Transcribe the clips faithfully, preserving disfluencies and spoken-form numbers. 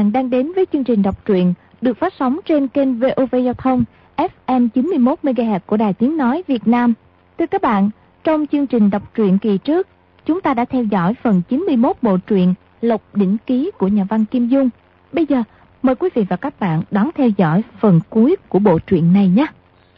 bạn đang đến với chương trình đọc truyện được phát sóng trên kênh vê o vê Giao thông ép em chín mươi mốt mê ga héc của Đài Tiếng Nói Việt Nam. Thưa các bạn, trong chương trình đọc truyện kỳ trước, chúng ta đã theo dõi phần chín mươi mốt bộ truyện Lộc Đỉnh Ký của nhà văn Kim Dung. Bây giờ, mời quý vị và các bạn đón theo dõi phần cuối của bộ truyện này nhé.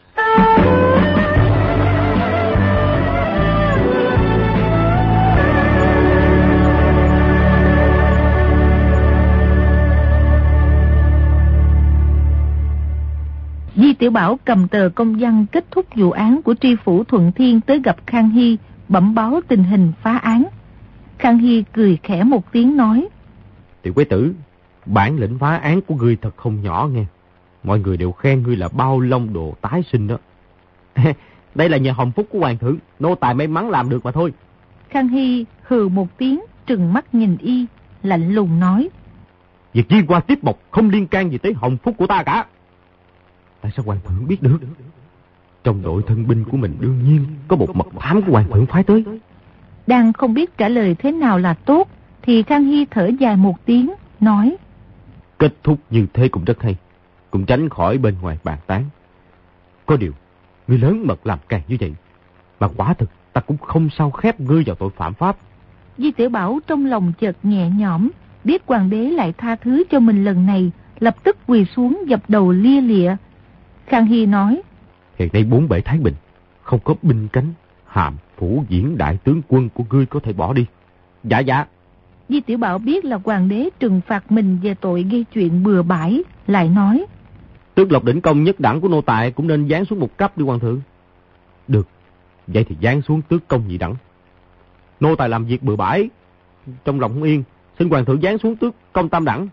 Di Tiểu Bảo cầm tờ công văn kết thúc vụ án của tri phủ Thuận Thiên tới gặp Khang Hy, bẩm báo tình hình phá án. Khang Hy cười khẽ một tiếng nói: Tiểu quế tử, bản lĩnh phá án của ngươi thật không nhỏ nghe. Mọi người đều khen ngươi là bao long đồ tái sinh đó. Đây là nhờ hồng phúc của hoàng thượng, nô tài may mắn làm được mà thôi. Khang Hy hừ một tiếng, trừng mắt nhìn y, lạnh lùng nói: Việc di qua tiếp mộc không liên can gì tới hồng phúc của ta cả. Tại sao hoàng thượng biết được? Trong đội thân binh của mình đương nhiên có một mật thám của hoàng thượng phái tới. Đang không biết trả lời thế nào là tốt, thì Khang Hy thở dài một tiếng, nói: Kết thúc như thế cũng rất hay, cũng tránh khỏi bên ngoài bàn tán. Có điều, ngươi lớn mật làm càng như vậy, mà quả thực ta cũng không sao khép ngươi vào tội phạm pháp. Di Tiểu Bảo trong lòng chợt nhẹ nhõm, biết hoàng đế lại tha thứ cho mình lần này, lập tức quỳ xuống dập đầu lia lịa. Khang Hy nói: Hiện nay bốn bể Thái Bình, không có binh cánh, hàm, phủ diễn đại tướng quân của ngươi có thể bỏ đi. Dạ dạ. Di Tiểu Bảo biết là hoàng đế trừng phạt mình về tội gây chuyện bừa bãi, lại nói: Tước Lộc đỉnh công nhất đẳng của nô tài cũng nên giáng xuống một cấp đi hoàng thượng. Được, vậy thì giáng xuống tước công nhị đẳng. Nô tài làm việc bừa bãi, trong lòng không yên, xin hoàng thượng giáng xuống tước công tam đẳng.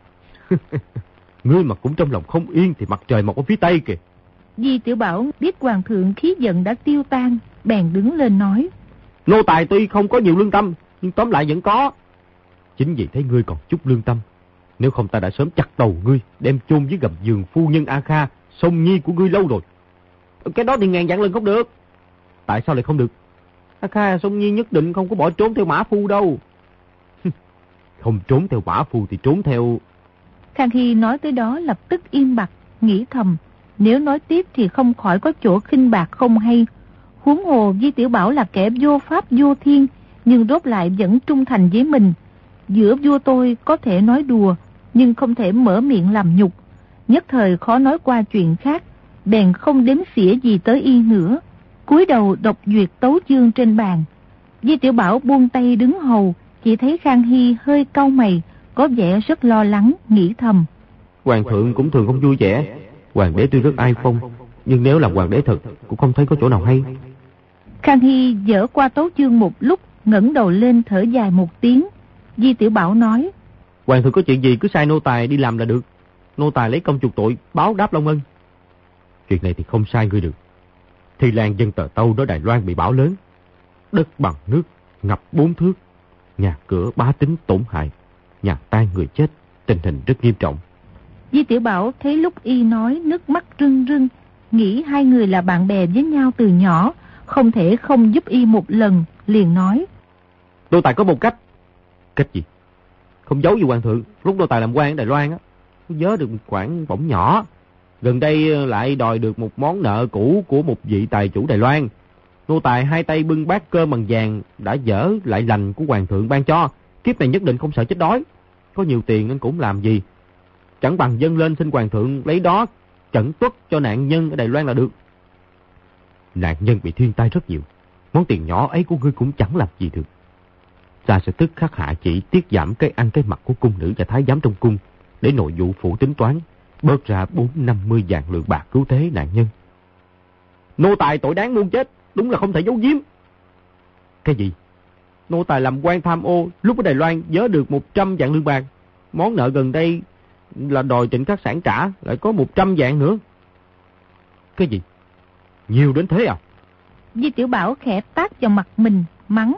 Ngươi mà cũng trong lòng không yên thì mặt trời mọc ở phía tây kìa. Di Tiểu Bảo biết hoàng thượng khí giận đã tiêu tan, bèn đứng lên nói: Nô tài tuy không có nhiều lương tâm, nhưng tóm lại vẫn có. Chính vì thấy ngươi còn chút lương tâm, nếu không ta đã sớm chặt đầu ngươi, đem chôn dưới gầm giường phu nhân A Kha, song nhi của ngươi lâu rồi. Cái đó thì ngàn vạn lần không được. Tại sao lại không được? A Kha song nhi nhất định không có bỏ trốn theo mã phu đâu. Không trốn theo mã phu thì trốn theo... Khang Hy nói tới đó lập tức im bặt, nghĩ thầm, nếu nói tiếp thì không khỏi có chỗ khinh bạc không hay. Huống hồ Di Tiểu Bảo là kẻ vô pháp vô thiên, nhưng rốt lại vẫn trung thành với mình. Giữa vua tôi có thể nói đùa, nhưng không thể mở miệng làm nhục. Nhất thời khó nói qua chuyện khác, bèn không đếm xỉa gì tới y nữa. Cúi đầu đọc duyệt tấu chương trên bàn. Di Tiểu Bảo buông tay đứng hầu, chỉ thấy Khang Hy hơi cau mày, có vẻ rất lo lắng, nghĩ thầm: Hoàng thượng cũng thường không vui vẻ. Hoàng đế tuy rất ai phong, nhưng nếu là hoàng đế thật cũng không thấy có chỗ nào hay. Khang Hy dở qua tấu chương một lúc, ngẩng đầu lên thở dài một tiếng. Di Tiểu Bảo nói: Hoàng thượng có chuyện gì cứ sai nô tài đi làm là được. Nô tài lấy công chuộc tội, báo đáp long ân. Chuyện này thì không sai ngươi được. Thì làng dân Tờ Tâu đó Đài Loan bị bão lớn, đất bằng nước ngập bốn thước, nhà cửa bá tính tổn hại, nhà tan người chết, tình hình rất nghiêm trọng. Di Tiểu Bảo thấy lúc y nói nước mắt rưng rưng, nghĩ hai người là bạn bè với nhau từ nhỏ, không thể không giúp y một lần, liền nói: Nô tài có một cách. Cách gì? Không giấu gì hoàng thượng, lúc nô tài làm quan ở Đài Loan á, nhớ được một khoản bổng nhỏ, gần đây lại đòi được một món nợ cũ của một vị tài chủ Đài Loan. Nô tài hai tay bưng bát cơm bằng vàng đã dở lại lành của hoàng thượng ban cho, kiếp này nhất định không sợ chết đói. Có nhiều tiền nên cũng làm gì, chẳng bằng dâng lên xin hoàng thượng lấy đó chẩn tuất cho nạn nhân ở Đài Loan là được. Nạn nhân bị thiên tai rất nhiều, món tiền nhỏ ấy của ngươi cũng chẳng làm gì được. Ta sẽ tức khắc hạ chỉ tiết giảm cái ăn cái mặc của cung nữ và thái giám trong cung, để nội vụ phủ tính toán, bớt ra bốn năm mươi vạn lượng bạc cứu thế nạn nhân. Nô tài tội đáng muôn chết, đúng là không thể giấu giếm. Cái gì? Nô tài làm quan tham ô, lúc ở Đài Loan vớ được một trăm vạn lương bạc. Món nợ gần đây là đòi Trịnh Khắc Sản trả, lại có một trăm vạn nữa. Cái gì? Nhiều đến thế à? Di Tiểu Bảo khẽ tát vào mặt mình, mắng: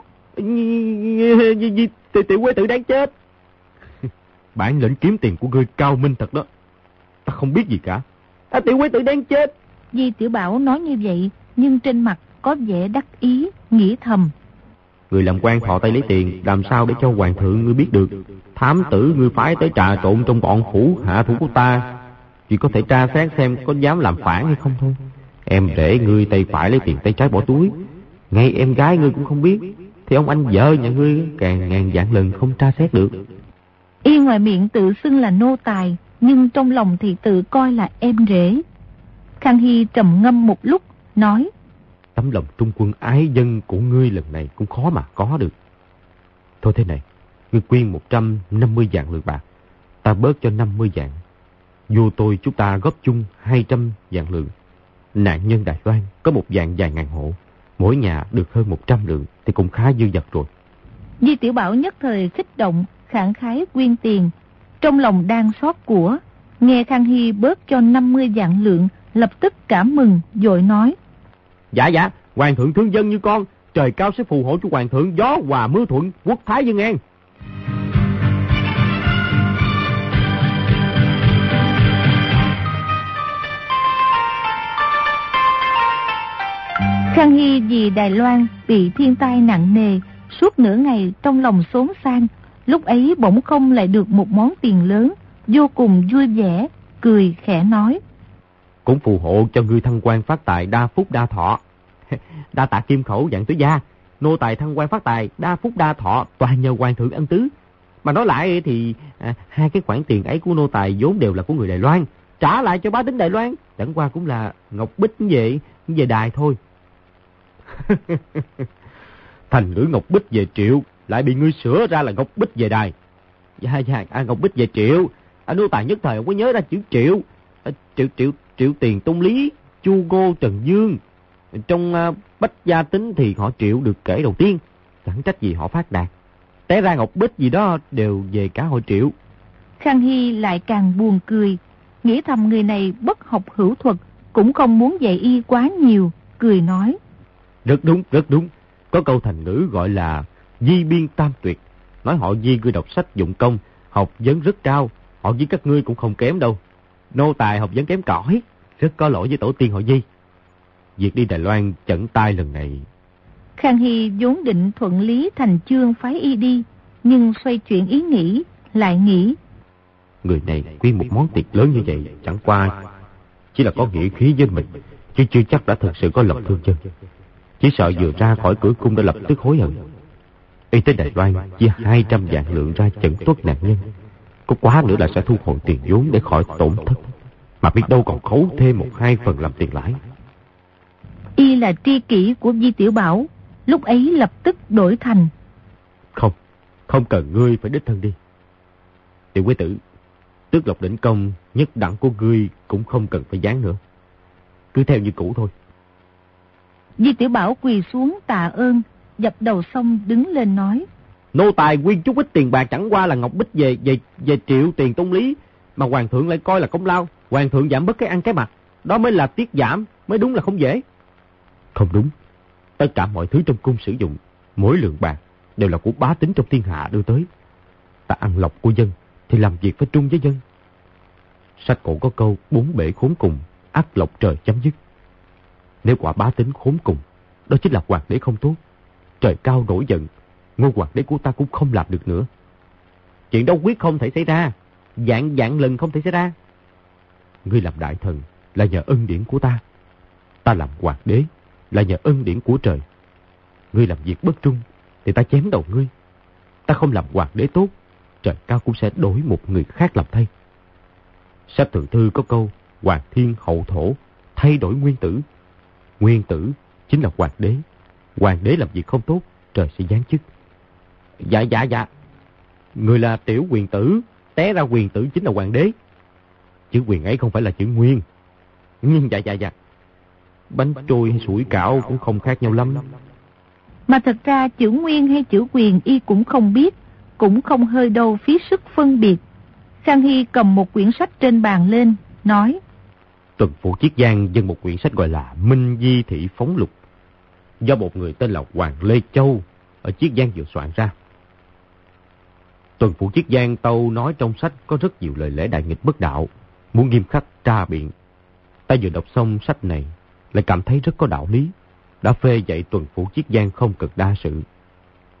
Tiểu quế tử đáng chết. Bản lĩnh kiếm tiền của ngươi cao minh thật đó, ta không biết gì cả. À, tiểu quế tử đáng chết. Di Tiểu Bảo nói như vậy, nhưng trên mặt có vẻ đắc ý, nghĩ thầm: Người làm quan thò tay lấy tiền, làm sao để cho hoàng thượng ngươi biết được? Thám tử ngươi phái tới trà trộn trong bọn phủ hạ thủ của ta, chỉ có thể tra xét xem có dám làm phản hay không thôi. Em để ngươi tay phải lấy tiền, tay trái bỏ túi, ngay em gái ngươi cũng không biết, thì ông anh vợ nhà ngươi càng ngàn vạn lần không tra xét được. Y ngoài miệng tự xưng là nô tài, nhưng trong lòng thì tự coi là em rể. Khang Hy trầm ngâm một lúc, nói: Tấm lòng trung quân ái dân của ngươi lần này cũng khó mà có được. Thôi thế này, ngươi quyên một trăm năm mươi vạn lượng bạc, ta bớt cho năm mươi vạn. Vô tôi chúng ta góp chung hai trăm vạn lượng. Nạn nhân Đài Loan có một vạn vài ngàn hộ, mỗi nhà được hơn một trăm lượng thì cũng khá dư dật rồi. Di Tiểu Bảo nhất thời kích động, khẳng khái quyên tiền, trong lòng đang xót của. Nghe Khang Hy bớt cho năm mươi vạn lượng, lập tức cảm mừng, vội nói: Dạ dạ, hoàng thượng thương dân như con, trời cao sẽ phù hộ cho hoàng thượng gió hòa mưa thuận, quốc thái dân an. Khang Hy vì Đài Loan bị thiên tai nặng nề, suốt nửa ngày trong lòng xốn xang, lúc ấy bỗng không lại được một món tiền lớn, vô cùng vui vẻ, cười khẽ nói: Cũng phù hộ cho ngươi thăng quan phát tài, đa phúc đa thọ. Đa tạ kim khẩu dạng tứ gia, nô tài thăng quan phát tài, đa phúc đa thọ, toàn nhờ hoàng thượng ân tứ. Mà nói lại thì à, hai cái khoản tiền ấy của nô tài vốn đều là của người Đài Loan, trả lại cho bá tánh Đài Loan, chẳng qua cũng là ngọc bích về về đài thôi. Thành ngữ ngọc bích về triệu lại bị ngươi sửa ra là ngọc bích về đài. Dạ dạ, à, ngọc bích về triệu, à, nô tài nhất thời không có nhớ ra chữ triệu. À, triệu triệu triệu tiền Tung Lý, Chu Ngô, Trần Dương. Trong uh, Bách Gia Tính thì họ triệu được kể đầu tiên, chẳng trách gì họ phát đạt. Té ra ngọc bích gì đó đều về cả hội triệu. Khang Hy lại càng buồn cười, nghĩ thầm người này bất học hữu thuật, cũng không muốn dạy y quá nhiều, cười nói: Rất đúng, rất đúng. Có câu thành ngữ gọi là di biên tam tuyệt, nói họ Di ngươi đọc sách dụng công, học vấn rất cao, họ với các ngươi cũng không kém đâu. Nô tài học vấn kém cỏi, rất có lỗi với tổ tiên họ Di. Việc đi Đài Loan chẩn tai lần này. Khang Hy vốn định thuận lý thành chương phái y đi, nhưng xoay chuyển ý nghĩ, lại nghĩ: Người này quyên một món tiệc lớn như vậy, chẳng qua chỉ là có nghĩa khí với mình, chứ chưa chắc đã thực sự có lòng thương dân. Chỉ sợ vừa ra khỏi cửa cung đã lập tức hối hận. Y tới Đài Loan chia hai trăm vạn lượng ra chẩn tuất nạn nhân, có quá nữa là sẽ thu hồi tiền vốn để khỏi tổn thất, mà biết đâu còn khấu thêm một hai phần làm tiền lãi. Y là tri kỷ của Di Tiểu Bảo, lúc ấy lập tức đổi thành: Không, không cần ngươi phải đích thân đi. Tiểu quý tử, tước lộc đỉnh công nhất đẳng của ngươi cũng không cần phải dán nữa, cứ theo như cũ thôi. Di Tiểu Bảo quỳ xuống tạ ơn, dập đầu xong đứng lên nói: Nô tài quyên chút ít tiền bạc chẳng qua là ngọc bích về về về triệu tiền Tung Lý, mà hoàng thượng lại coi là công lao. Hoàng thượng giảm bớt cái ăn cái mặc, đó mới là tiết giảm, mới đúng là không dễ. Không đúng, tất cả mọi thứ trong cung sử dụng, mỗi lượng bạc đều là của bá tính trong thiên hạ đưa tới. Ta ăn lộc của dân thì làm việc phải trung với dân. Sách cổ có câu bốn bể khốn cùng, ắt lộc trời chấm dứt. Nếu quả bá tính khốn cùng, đó chính là hoàng đế không tốt. Trời cao nổi giận, ngôi hoàng đế của ta cũng không làm được nữa. Chuyện đó quyết không thể xảy ra, vạn vạn lần không thể xảy ra. Ngươi làm đại thần là nhờ ân điển của ta, ta làm hoàng đế là nhờ ân điển của trời. Ngươi làm việc bất trung thì ta chém đầu ngươi. Ta không làm hoàng đế tốt, trời cao cũng sẽ đổi một người khác làm thay. Sách thượng thư có câu hoàng thiên hậu thổ, thay đổi nguyên tử. Nguyên tử chính là hoàng đế. Hoàng đế làm việc không tốt, trời sẽ giáng chức. Dạ dạ dạ, người là tiểu quyền tử, té ra quyền tử chính là hoàng đế. Chữ quyền ấy không phải là chữ nguyên. Nhưng dạ dạ dạ, bánh trôi hay sủi cảo cũng không khác nhau lắm. Mà thật ra chữ nguyên hay chữ quyền y cũng không biết, cũng không hơi đâu phí sức phân biệt. Khang Hy cầm một quyển sách trên bàn lên, nói: Tuần phủ Chiết Giang dâng một quyển sách gọi là Minh Di Thị Phóng Lục, do một người tên là Hoàng Lê Châu ở Chiết Giang vừa soạn ra. Tuần phủ Chiết Giang tâu nói trong sách có rất nhiều lời lẽ đại nghịch bất đạo, muốn nghiêm khắc tra biện. Ta vừa đọc xong sách này lại cảm thấy rất có đạo lý, đã phê dạy tuần phủ Chiết Giang không cực đa sự.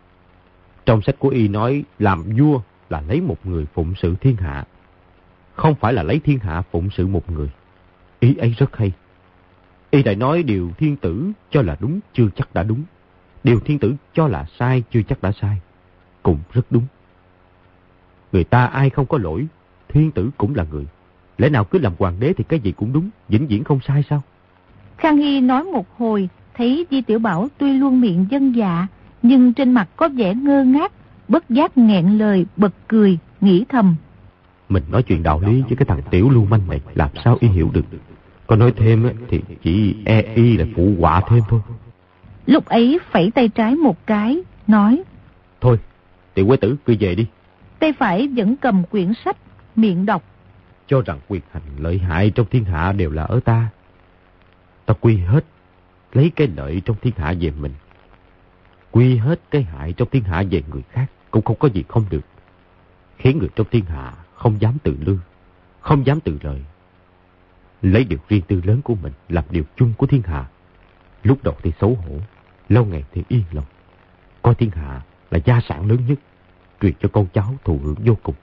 Trong sách của y nói làm vua là lấy một người phụng sự thiên hạ, không phải là lấy thiên hạ phụng sự một người. Ý ấy rất hay. Y lại nói điều thiên tử cho là đúng chưa chắc đã đúng, điều thiên tử cho là sai chưa chắc đã sai. Cũng rất đúng. Người ta ai không có lỗi, thiên tử cũng là người. Lẽ nào cứ làm hoàng đế thì cái gì cũng đúng, vĩnh viễn không sai sao? Khang Hy nói một hồi, thấy Di Tiểu Bảo tuy luôn miệng dân dạ, nhưng trên mặt có vẻ ngơ ngác, bất giác nghẹn lời, bật cười, nghĩ thầm. Mình nói chuyện đạo lý với cái thằng tiểu lưu manh này, làm sao y hiểu được? Có nói thêm thì chỉ e y là phụ họa thêm thôi. Lúc ấy phẩy tay trái một cái, nói: Thôi, tiểu quế tử cứ về đi. Tay phải vẫn cầm quyển sách, miệng đọc: Cho rằng quyền hành lợi hại trong thiên hạ đều là ở ta. Ta quy hết lấy cái lợi trong thiên hạ về mình, quy hết cái hại trong thiên hạ về người khác, cũng không có gì không được. Khiến người trong thiên hạ không dám tự lương, không dám tự lợi, lấy điều riêng tư lớn của mình làm điều chung của thiên hạ. Lúc đầu thì xấu hổ, lâu ngày thì yên lòng, coi thiên hạ là gia sản lớn nhất, truyền cho con cháu thụ hưởng vô cùng.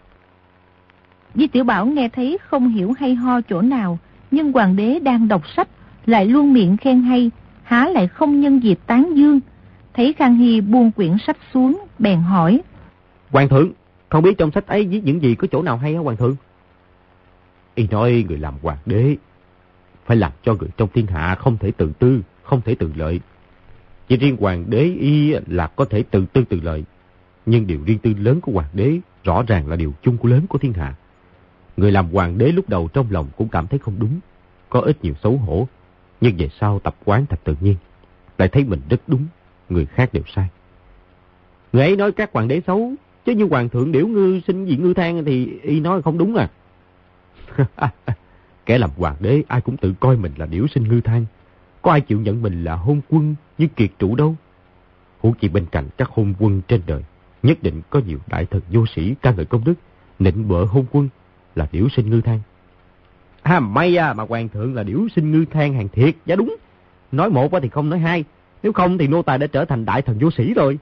Di Tiểu Bảo nghe thấy không hiểu hay ho chỗ nào, nhưng hoàng đế đang đọc sách lại luôn miệng khen hay, há lại không nhân dịp tán dương. Thấy Khang Hy buông quyển sách xuống, bèn hỏi: Hoàng thượng, không biết trong sách ấy viết những gì, có chỗ nào hay hả hoàng thượng? Y nói người làm hoàng đế phải làm cho người trong thiên hạ không thể tự tư, không thể tự lợi. Chỉ riêng hoàng đế y là có thể tự tư tự lợi, nhưng điều riêng tư lớn của hoàng đế rõ ràng là điều chung của lớn của thiên hạ. Người làm hoàng đế lúc đầu trong lòng cũng cảm thấy không đúng, có ít nhiều xấu hổ, nhưng về sau tập quán thật tự nhiên, lại thấy mình rất đúng, người khác đều sai. Người ấy nói các hoàng đế xấu, chứ như hoàng thượng Điểu Ngư sinh diện Ngư Thang thì y nói không đúng à. Kẻ làm hoàng đế ai cũng tự coi mình là Điểu sinh Ngư Thang, có ai chịu nhận mình là hôn quân như kiệt trụ đâu. Huống chi bên cạnh các hôn quân trên đời, nhất định có nhiều đại thần vô sĩ ca ngợi công đức, nịnh bợ hôn quân là Điểu sinh Ngư Thang. À may à, mà hoàng thượng là Điểu sinh Ngư Thang hàng thiệt, giá đúng. Nói một thì không nói hai, nếu không thì nô tài đã trở thành đại thần vô sĩ rồi.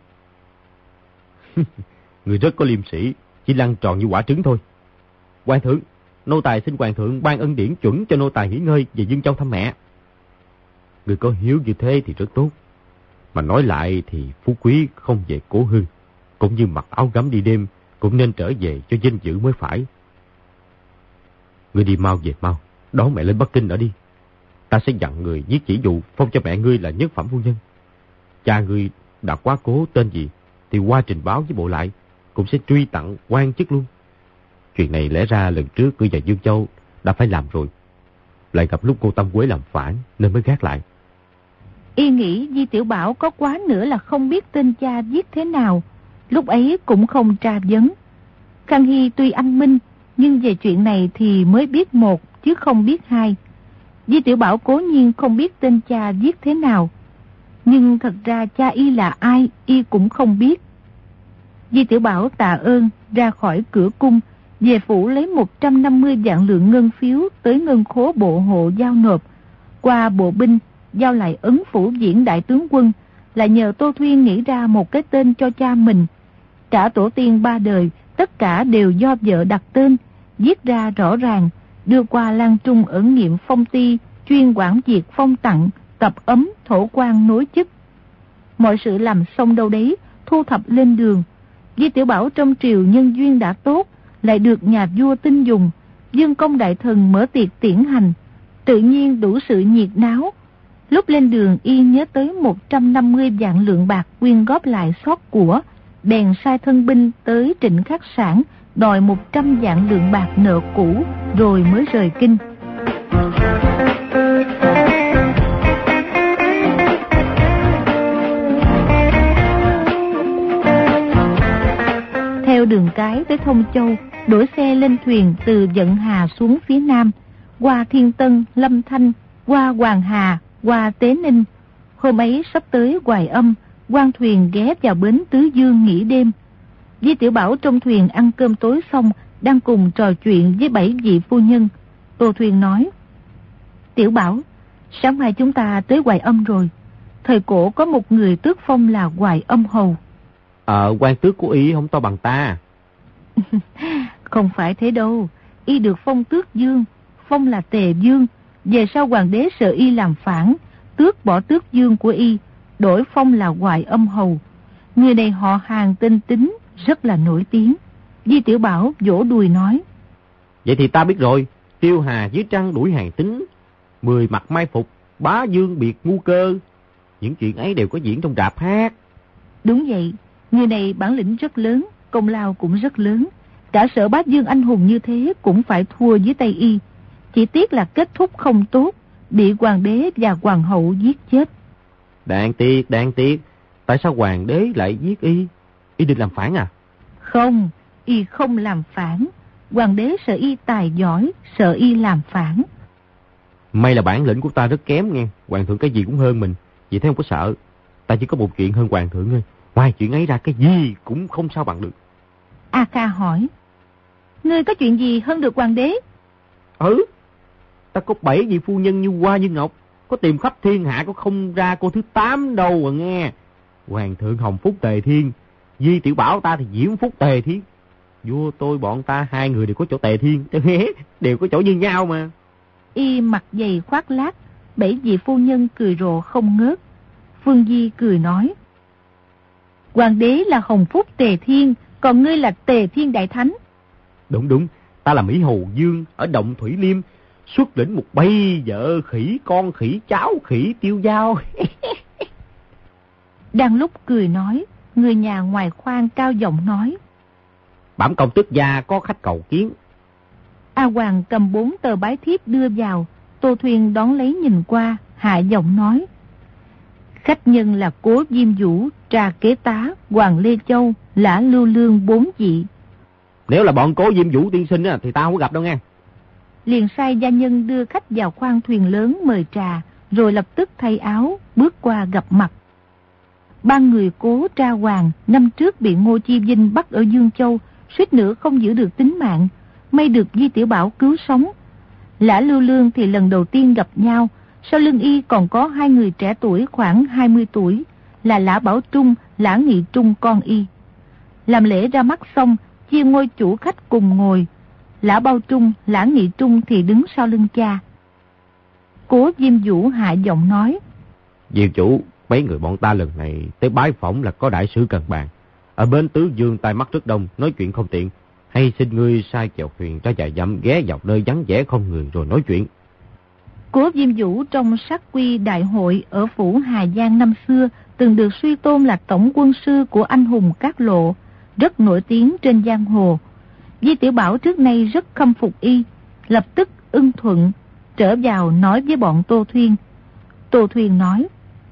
Người rất có liêm sĩ, chỉ lăn tròn như quả trứng thôi. Hoàng thượng, nô tài xin hoàng thượng ban ân điển chuẩn cho nô tài nghỉ ngơi về Dương Châu thăm mẹ. Người có hiếu như thế thì rất tốt. Mà nói lại thì phú quý không về cố hương, cũng như mặc áo gấm đi đêm, cũng nên trở về cho danh dự mới phải. Người đi mau về mau, đón mẹ lên Bắc Kinh ở đi. Ta sẽ dặn người viết chỉ dụ phong cho mẹ ngươi là nhất phẩm phu nhân. Cha ngươi đã quá cố tên gì thì qua trình báo với bộ lại, cũng sẽ truy tặng quan chức luôn. Chuyện này lẽ ra lần trước ngươi và Dương Châu đã phải làm rồi, lại gặp lúc cô Tâm Quế làm phản nên mới gác lại. Y nghĩ Di Tiểu Bảo có quá nữa là không biết tên cha viết thế nào, lúc ấy cũng không tra vấn. Khang Hy tuy anh minh, nhưng về chuyện này thì mới biết một chứ không biết hai. Di Tiểu Bảo cố nhiên không biết tên cha viết thế nào, nhưng thật ra cha y là ai y cũng không biết. Di Tiểu Bảo tạ ơn, ra khỏi cửa cung, về phủ lấy một trăm năm mươi vạn lượng ngân phiếu tới ngân khố bộ hộ giao nộp, qua bộ binh giao lại ấn phủ diễn đại tướng quân, là nhờ Tô Thuyên nghĩ ra một cái tên cho cha mình. Cả tổ tiên ba đời tất cả đều do vợ đặt tên, viết ra rõ ràng, đưa qua Lan Trung ở Nghiệm Phong Ti, chuyên quản việc phong tặng, tập ấm, thổ quan nối chức. Mọi sự làm xong đâu đấy, thu thập lên đường. Di Tiểu Bảo trong triều nhân duyên đã tốt, lại được nhà vua tin dùng, Dương Công đại thần mở tiệc tiễn hành, tự nhiên đủ sự nhiệt náo. Lúc lên đường y nhớ tới một trăm năm mươi vạn lượng bạc quyên góp lại sót của, bèn sai thân binh tới Trịnh Khắc Sản đòi một trăm vạn lượng bạc nợ cũ, rồi mới rời kinh. Theo đường cái tới Thông Châu, đổi xe lên thuyền từ Vận Hà xuống phía nam, qua Thiên Tân, Lâm Thanh, qua Hoàng Hà, qua Tế Ninh. Hôm ấy sắp tới Hoài Âm, quan thuyền ghé vào bến Tứ Dương nghỉ đêm. Di Tiểu Bảo trong thuyền ăn cơm tối xong, đang cùng trò chuyện với bảy vị phu nhân. Tô Thuyền nói: Tiểu Bảo, sáng mai chúng ta tới Hoài Âm rồi. Thời cổ có một người tước phong là Hoài Âm Hầu. Ờ, quan tước của y không to bằng ta. Không phải thế đâu. Y được phong tước dương, phong là Tề Dương. Về sau hoàng đế sợ y làm phản, tước bỏ tước dương của y, đổi phong là Hoài Âm Hầu. Người này họ Hàng tên Tính, rất là nổi tiếng. Di Tiểu Bảo vỗ đùi nói. Vậy thì ta biết rồi. Tiêu Hà dưới trăng đuổi Hàng Tính, mười mặt mai phục, bá dương biệt ngu cơ. Những chuyện ấy đều có diễn trong rạp hát. Đúng vậy. Người này bản lĩnh rất lớn, công lao cũng rất lớn. Cả Sở Bá Dương anh hùng như thế cũng phải thua dưới tay y. Chỉ tiếc là kết thúc không tốt, bị hoàng đế và hoàng hậu giết chết. Đáng tiếc, đáng tiếc. Tại sao hoàng đế lại giết y? Y định làm phản à? Không, y không làm phản. Hoàng đế sợ y tài giỏi, sợ y làm phản. May là bản lĩnh của ta rất kém nghe. Hoàng thượng cái gì cũng hơn mình, vì thế không có sợ. Ta chỉ có một chuyện hơn hoàng thượng thôi. Ngoài chuyện ấy ra cái gì cũng không sao bằng được. A Kha hỏi. Ngươi có chuyện gì hơn được hoàng đế? Ừ, ta có bảy vị phu nhân như hoa như ngọc, có tìm khắp thiên hạ có không ra cô thứ tám đâu à nghe. Hoàng thượng hồng phúc Tề Thiên, Di Tiểu Bảo ta thì diễm phúc Tề Thiên. Vua tôi bọn ta hai người đều có chỗ Tề Thiên, đều có chỗ như nhau mà. Y mặt dày khoác lác, bảy vị phu nhân cười rộ không ngớt. Phương Di cười nói. Hoàng đế là hồng phúc Tề Thiên, còn ngươi là Tề Thiên Đại Thánh. Đúng đúng, ta là Mỹ Hầu Dương ở Động Thủy Liêm, xuất lĩnh một bầy vợ khỉ, con khỉ, cháu khỉ tiêu dao. Đang lúc cười nói, người nhà ngoài khoang cao giọng nói. Bẩm công tước gia có khách cầu kiến. A Hoàng cầm bốn tờ bái thiếp đưa vào, Tô Thuyền đón lấy nhìn qua, hạ giọng nói. Khách nhân là Cố Diêm Vũ, Trà Kế Tá, Hoàng Lê Châu, Lã Lưu Lương bốn vị. Nếu là bọn Cố Diêm Vũ tiên sinh á, thì ta không có gặp đâu nghe. Liền sai gia nhân đưa khách vào khoang thuyền lớn mời trà, rồi lập tức thay áo, bước qua gặp mặt. Ba người Cố Tra Hoàng năm trước bị Ngô Chi Vinh bắt ở Dương Châu, suýt nữa không giữ được tính mạng, may được Di Tiểu Bảo cứu sống. Lã Lưu Lương thì lần đầu tiên gặp nhau, sau lưng y còn có hai người trẻ tuổi khoảng hai mươi tuổi, là Lã Bảo Trung, Lã Nghị Trung con y. Làm lễ ra mắt xong, chia ngôi chủ khách cùng ngồi. Lã Bao Trung, Lã Nghị Trung thì đứng sau lưng cha. Cố Diêm Vũ hạ giọng nói. Diệu chủ, mấy người bọn ta lần này tới bái phỏng là có đại sứ cần bàn. Ở bến Tứ Dương tai mắt rất đông, nói chuyện không tiện. Hay xin ngươi sai chèo thuyền ra vài dặm ghé vào nơi vắng vẻ không người rồi nói chuyện. Cố Diêm Vũ trong sát quy đại hội ở phủ Hà Giang năm xưa từng được suy tôn là tổng quân sư của anh hùng Cát Lộ, rất nổi tiếng trên giang hồ. Di Tiểu Bảo trước nay rất khâm phục y, lập tức ưng thuận, trở vào nói với bọn Tô Thuyên. Tô Thuyên nói.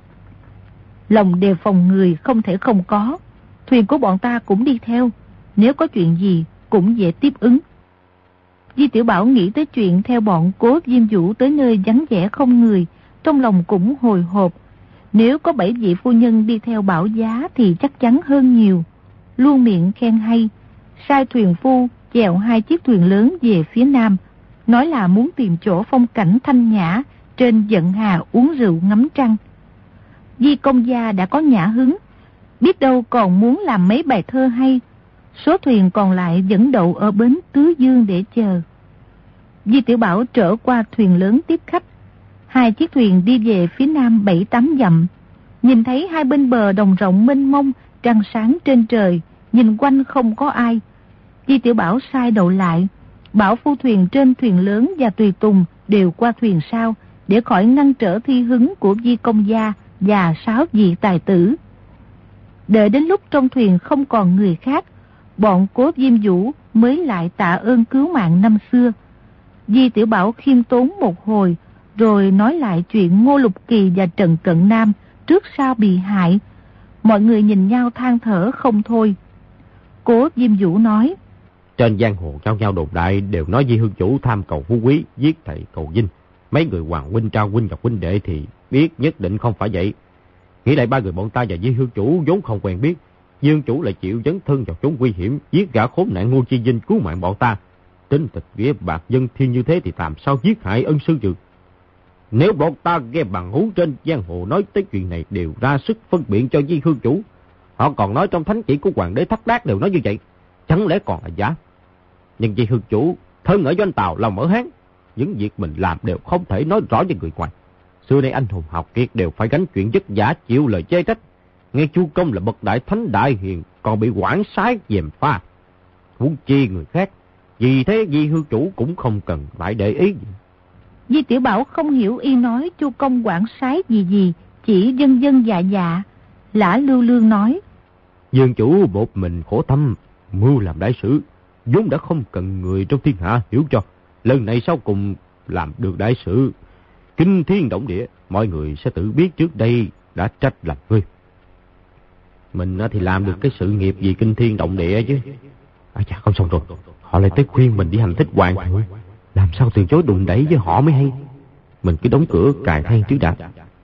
Lòng đề phòng người không thể không có, thuyền của bọn ta cũng đi theo, nếu có chuyện gì cũng dễ tiếp ứng. Di Tiểu Bảo nghĩ tới chuyện theo bọn Cố Diêm Vũ tới nơi vắng vẻ không người, trong lòng cũng hồi hộp. Nếu có bảy vị phu nhân đi theo Bảo giá thì chắc chắn hơn nhiều. Luôn miệng khen hay, sai thuyền phu chèo hai chiếc thuyền lớn về phía nam, nói là muốn tìm chỗ phong cảnh thanh nhã trên Dận Hà uống rượu ngắm trăng. Di công gia đã có nhã hứng, biết đâu còn muốn làm mấy bài thơ hay. Số thuyền còn lại vẫn đậu ở bến Tứ Dương để chờ. Di Tiểu Bảo trở qua thuyền lớn tiếp khách. Hai chiếc thuyền đi về phía nam bảy tám dặm. Nhìn thấy hai bên bờ đồng rộng mênh mông, trăng sáng trên trời, nhìn quanh không có ai. Di Tiểu Bảo sai đậu lại, bảo phu thuyền trên thuyền lớn và tùy tùng đều qua thuyền sau, để khỏi ngăn trở thi hứng của Di công gia và sáu vị tài tử. Đợi đến lúc trong thuyền không còn người khác, bọn Cố Diêm Vũ mới lại tạ ơn cứu mạng năm xưa. Di Tiểu Bảo khiêm tốn một hồi, rồi nói lại chuyện Ngô Lục Kỳ và Trần Cận Nam trước sau bị hại. Mọi người nhìn nhau than thở không thôi. Cố Diêm Vũ nói. Trên giang hồ nhau nhau đồn đại đều nói Di Hương chủ tham cầu phú quý, giết thầy cầu dinh. Mấy người hoàng huynh, trao huynh và huynh đệ thì biết nhất định không phải vậy. Nghĩ lại ba người bọn ta và Di Hương chủ vốn không quen biết, Di Hương chủ lại chịu dấn thân vào chốn nguy hiểm, giết gã khốn nạn Ngô Chi Vinh cứu mạng bọn ta. Tính tịch nghĩa bạc dân thiên như thế thì làm sao giết hại ân sư được. Nếu bọn ta nghe bằng hú trên giang hồ nói tới chuyện này đều ra sức phân biện cho Di Hương chủ, Họ còn nói trong thánh chỉ của hoàng đế Thất Đát đều nói như vậy. Chẳng lẽ còn là giả? Nhưng vì hương chủ thân ở doanh Tào, lòng ở Hán, những việc mình làm đều không thể nói rõ với người ngoài. Xưa nay anh hùng học kiệt đều phải gánh chuyện vất vả chịu lời chê trách. Nghe Chu Công là bậc đại thánh đại hiền, còn bị quản sái gièm pha, huống chi người khác. Vì thế Di hương chủ cũng không cần phải để ý gì. Di Tiểu Bảo không hiểu y nói Chu Công quản sái gì gì, chỉ dân dân dạ dạ. Lã Lưu Lương nói: Dương chủ một mình khổ tâm, mưu làm đại sự, vốn đã không cần người trong thiên hạ hiểu cho. Lần này sau cùng làm được đại sự kinh thiên động địa, mọi người sẽ tự biết trước đây đã trách làm ngươi. Mình thì làm được cái sự nghiệp gì kinh thiên động địa chứ. À chà, không xong rồi. Họ lại tới khuyên mình đi hành thích hoàng thượng. Làm sao từ chối đùn đẩy với họ mới hay. Mình cứ đóng cửa cài than trước đã.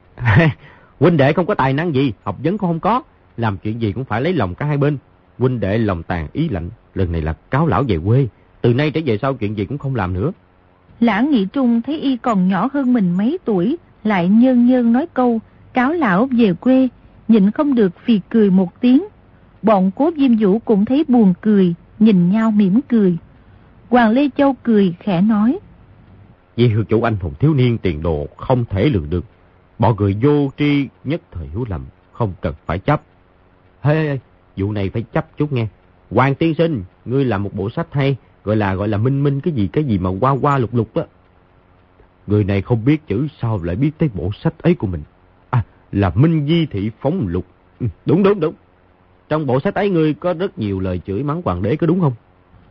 Huynh đệ không có tài năng gì, học vấn cũng không có, làm chuyện gì cũng phải lấy lòng cả hai bên. Huynh đệ lòng tàn ý lạnh, lần này là cáo lão về quê, từ nay trở về sau chuyện gì cũng không làm nữa. Lã Nghị Trung thấy y còn nhỏ hơn mình mấy tuổi, lại nhơn nhơn nói câu cáo lão về quê, nhịn không được phì cười một tiếng. Bọn Cố Diêm Vũ cũng thấy buồn cười, nhìn nhau mỉm cười. Hoàng Lê Châu cười khẽ nói: Vì hương chủ anh hùng thiếu niên tiền đồ không thể lường được, bọn người vô tri nhất thời hiểu lầm, không cần phải chấp. Hê, hey, vụ này phải chấp chút nghe. Hoàng tiên sinh, ngươi làm một bộ sách hay, gọi là gọi là minh minh cái gì cái gì mà qua qua lục lục á. Người này không biết chữ sao lại biết tới bộ sách ấy của mình. À, là Minh Di Thị Phóng Lục. Ừ, đúng đúng đúng. Trong bộ sách ấy ngươi có rất nhiều lời chửi mắng hoàng đế, có đúng không?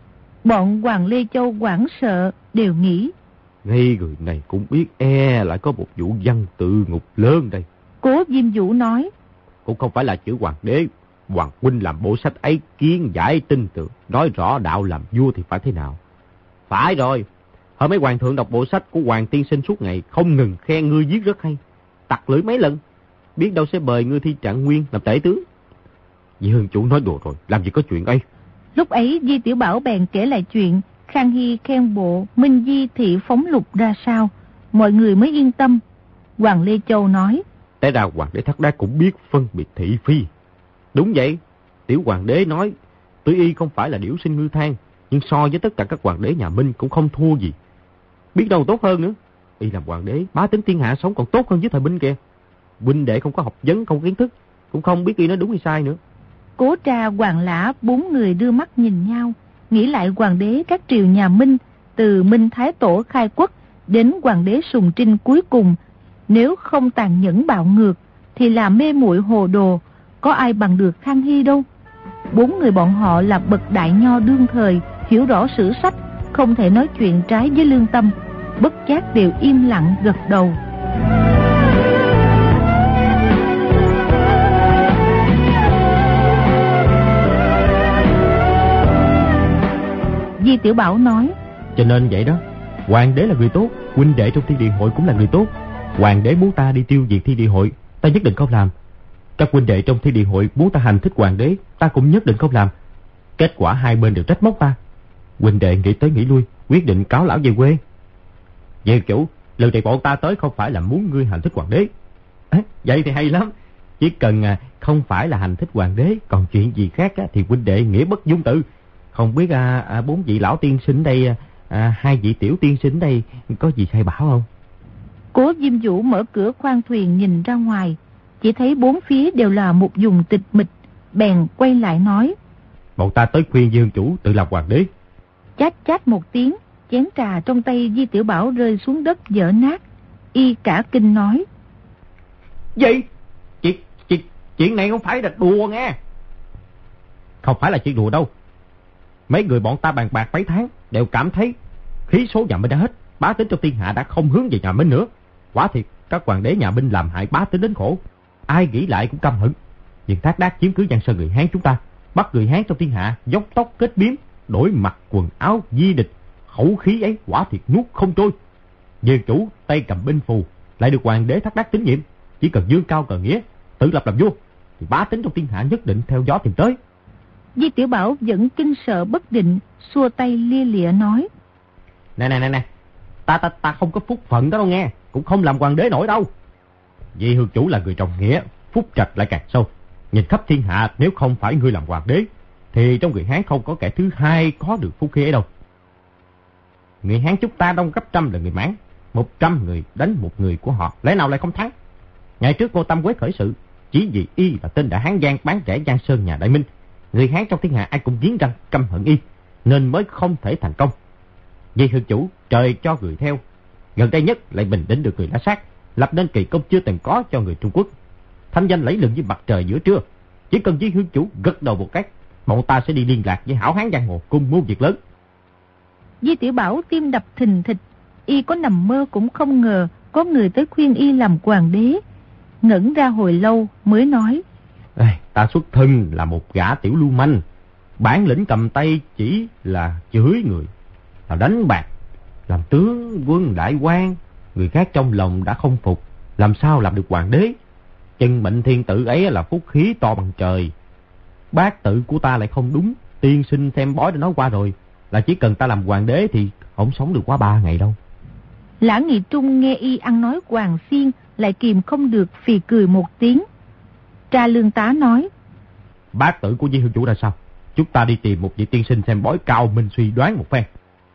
Bọn Hoàng Lê Châu hoảng sợ, đều nghĩ ngay người này cũng biết e lại có một vụ văn tự ngục lớn đây. Cố Diêm Vũ nói: Cũng không phải là chữ hoàng đế. Hoàng huynh làm bộ sách ấy kiến giải tin tưởng, nói rõ đạo làm vua thì phải thế nào. Phải rồi, hồi mấy hoàng thượng đọc bộ sách của Hoàng tiên sinh suốt ngày, không ngừng khen ngươi viết rất hay, tặc lưỡi mấy lần, biết đâu sẽ bời ngươi thi Trạng Nguyên làm tể tướng. Vì hương chủ nói đùa rồi, làm gì có chuyện ấy. Lúc ấy Di Tiểu Bảo bèn kể lại chuyện Khang Hy khen bộ Minh Di Thị Phóng Lục ra sao, mọi người mới yên tâm. Hoàng Lê Châu nói: Té ra hoàng đế Thất Đát cũng biết phân biệt thị phi. Đúng vậy, tiểu hoàng đế nói tuy y không phải là điểu sinh ngư thang, nhưng so với tất cả các hoàng đế nhà Minh cũng không thua gì. Biết đâu tốt hơn nữa. Y làm hoàng đế bá tính thiên hạ sống còn tốt hơn với thời binh kìa. Huynh đệ không có học vấn, không có kiến thức, cũng không biết y nói đúng hay sai nữa. Cố Tra, Hoàng Lã bốn người đưa mắt nhìn nhau, nghĩ lại hoàng đế các triều nhà Minh, từ Minh Thái Tổ khai quốc đến hoàng đế Sùng Trinh cuối cùng, nếu không tàn nhẫn bạo ngược thì là mê muội hồ đồ, có ai bằng được Khang Hy đâu. Bốn người bọn họ là bậc đại nho đương thời, hiểu rõ sử sách, không thể nói chuyện trái với lương tâm, bất giác đều im lặng gật đầu. Di Tiểu Bảo nói: Cho nên vậy đó, hoàng đế là người tốt, huynh đệ trong thiên địa hội cũng là người tốt. Hoàng đế muốn ta đi tiêu diệt thiên địa hội, ta nhất định không làm. Các huynh đệ trong thiên địa hội muốn ta hành thích hoàng đế, ta cũng nhất định không làm. Kết quả hai bên đều trách móc ta. Huynh đệ nghĩ tới nghĩ lui, quyết định cáo lão về quê. Về chủ, lần này bọn ta tới không phải là muốn ngươi hành thích hoàng đế. À, vậy thì hay lắm. Chỉ cần à, không phải là hành thích hoàng đế, còn chuyện gì khác á, thì huynh đệ nghĩa bất dung tự. Không biết à, à, bốn vị lão tiên sinh đây, à, hai vị tiểu tiên sinh đây có gì sai bảo không? Cố Diêm Vũ mở cửa khoang thuyền nhìn ra ngoài, chỉ thấy bốn phía đều là một vùng tịch mịch, bèn quay lại nói: Bọn ta tới khuyên Dương chủ tự làm hoàng đế. Chát chát một tiếng, chén trà trong tay Di Tiểu Bảo rơi xuống đất vỡ nát. Y cả kinh nói: Gì? Chuyện, chuyện, chuyện này không phải là đùa nghe. Không phải là chuyện đùa đâu. Mấy người bọn ta bàn bạc mấy tháng đều cảm thấy khí số nhà Minh đã hết, bá tính trong thiên hạ đã không hướng về nhà Minh nữa. Quả thiệt các hoàng đế nhà Minh làm hại bá tính đến khổ, ai nghĩ lại cũng căm hận. Nhưng Thác Đát chiếm cứ Giang Sơn người Hán chúng ta, bắt người Hán trong thiên hạ dốc tóc kết biếm, đổi mặt quần áo di địch, khẩu khí ấy quả thiệt nuốt không trôi. Về chủ tay cầm binh phù, lại được hoàng đế Thác Đát tín nhiệm, chỉ cần dương cao cờ nghĩa, tự lập làm vua, thì bá tính trong thiên hạ nhất định theo gió tìm tới. Di Tiểu Bảo vẫn kinh sợ bất định, xua tay lia lịa nói: Nè nè nè nè, ta ta ta không có phúc phận đó đâu nghe, cũng không làm hoàng đế nổi đâu. Vì hương chủ là người trọng nghĩa, phúc trạch lại càng sâu. Nhìn khắp thiên hạ, nếu không phải ngươi làm hoàng đế, thì trong người Hán không có kẻ thứ hai có được phú khí ấy đâu. Người Hán chúng ta đông gấp trăm là người Mãn, một trăm người đánh một người của họ, lẽ nào lại không thắng? Ngày trước Ngô Tam Quế khởi sự, chỉ vì y là tên đại Hán Giang bán rẻ Giang Sơn nhà Đại Minh, người Hán trong thiên hạ ai cũng nghiến răng căm hận y, nên mới không thể thành công. Vì hương chủ trời cho người theo, gần đây nhất lại bình định được người La Sát, lập nên kỳ công chưa từng có cho người Trung Quốc, thanh danh lẫy lừng như mặt trời giữa trưa. Chỉ cần Di hương chủ gật đầu một cái, bọn ta sẽ đi liên lạc với hảo hán giang hồ cùng mưu việc lớn. Di Tiểu Bảo tim đập thình thịch, y có nằm mơ cũng không ngờ có người tới khuyên y làm hoàng đế. Ngẩn ra hồi lâu mới nói: Ê, ta xuất thân là một gã tiểu lưu manh, bản lĩnh cầm tay chỉ là chửi người, là đánh bạc, làm tướng quân đại quan, người khác trong lòng đã không phục, làm sao làm được hoàng đế? Chân mệnh thiên tử ấy là phúc khí to bằng trời. Bát tự của ta lại không đúng, tiên sinh xem bói đã nói qua rồi, là chỉ cần ta làm hoàng đế thì không sống được quá ba ngày đâu. Lã Nghị Trung nghe y ăn nói hoàng xiên, lại kìm không được phì cười một tiếng. Tra Lương Tá nói: Bát tự của Di hương chủ ra sao? Chúng ta đi tìm một vị tiên sinh xem bói cao minh suy đoán một phen.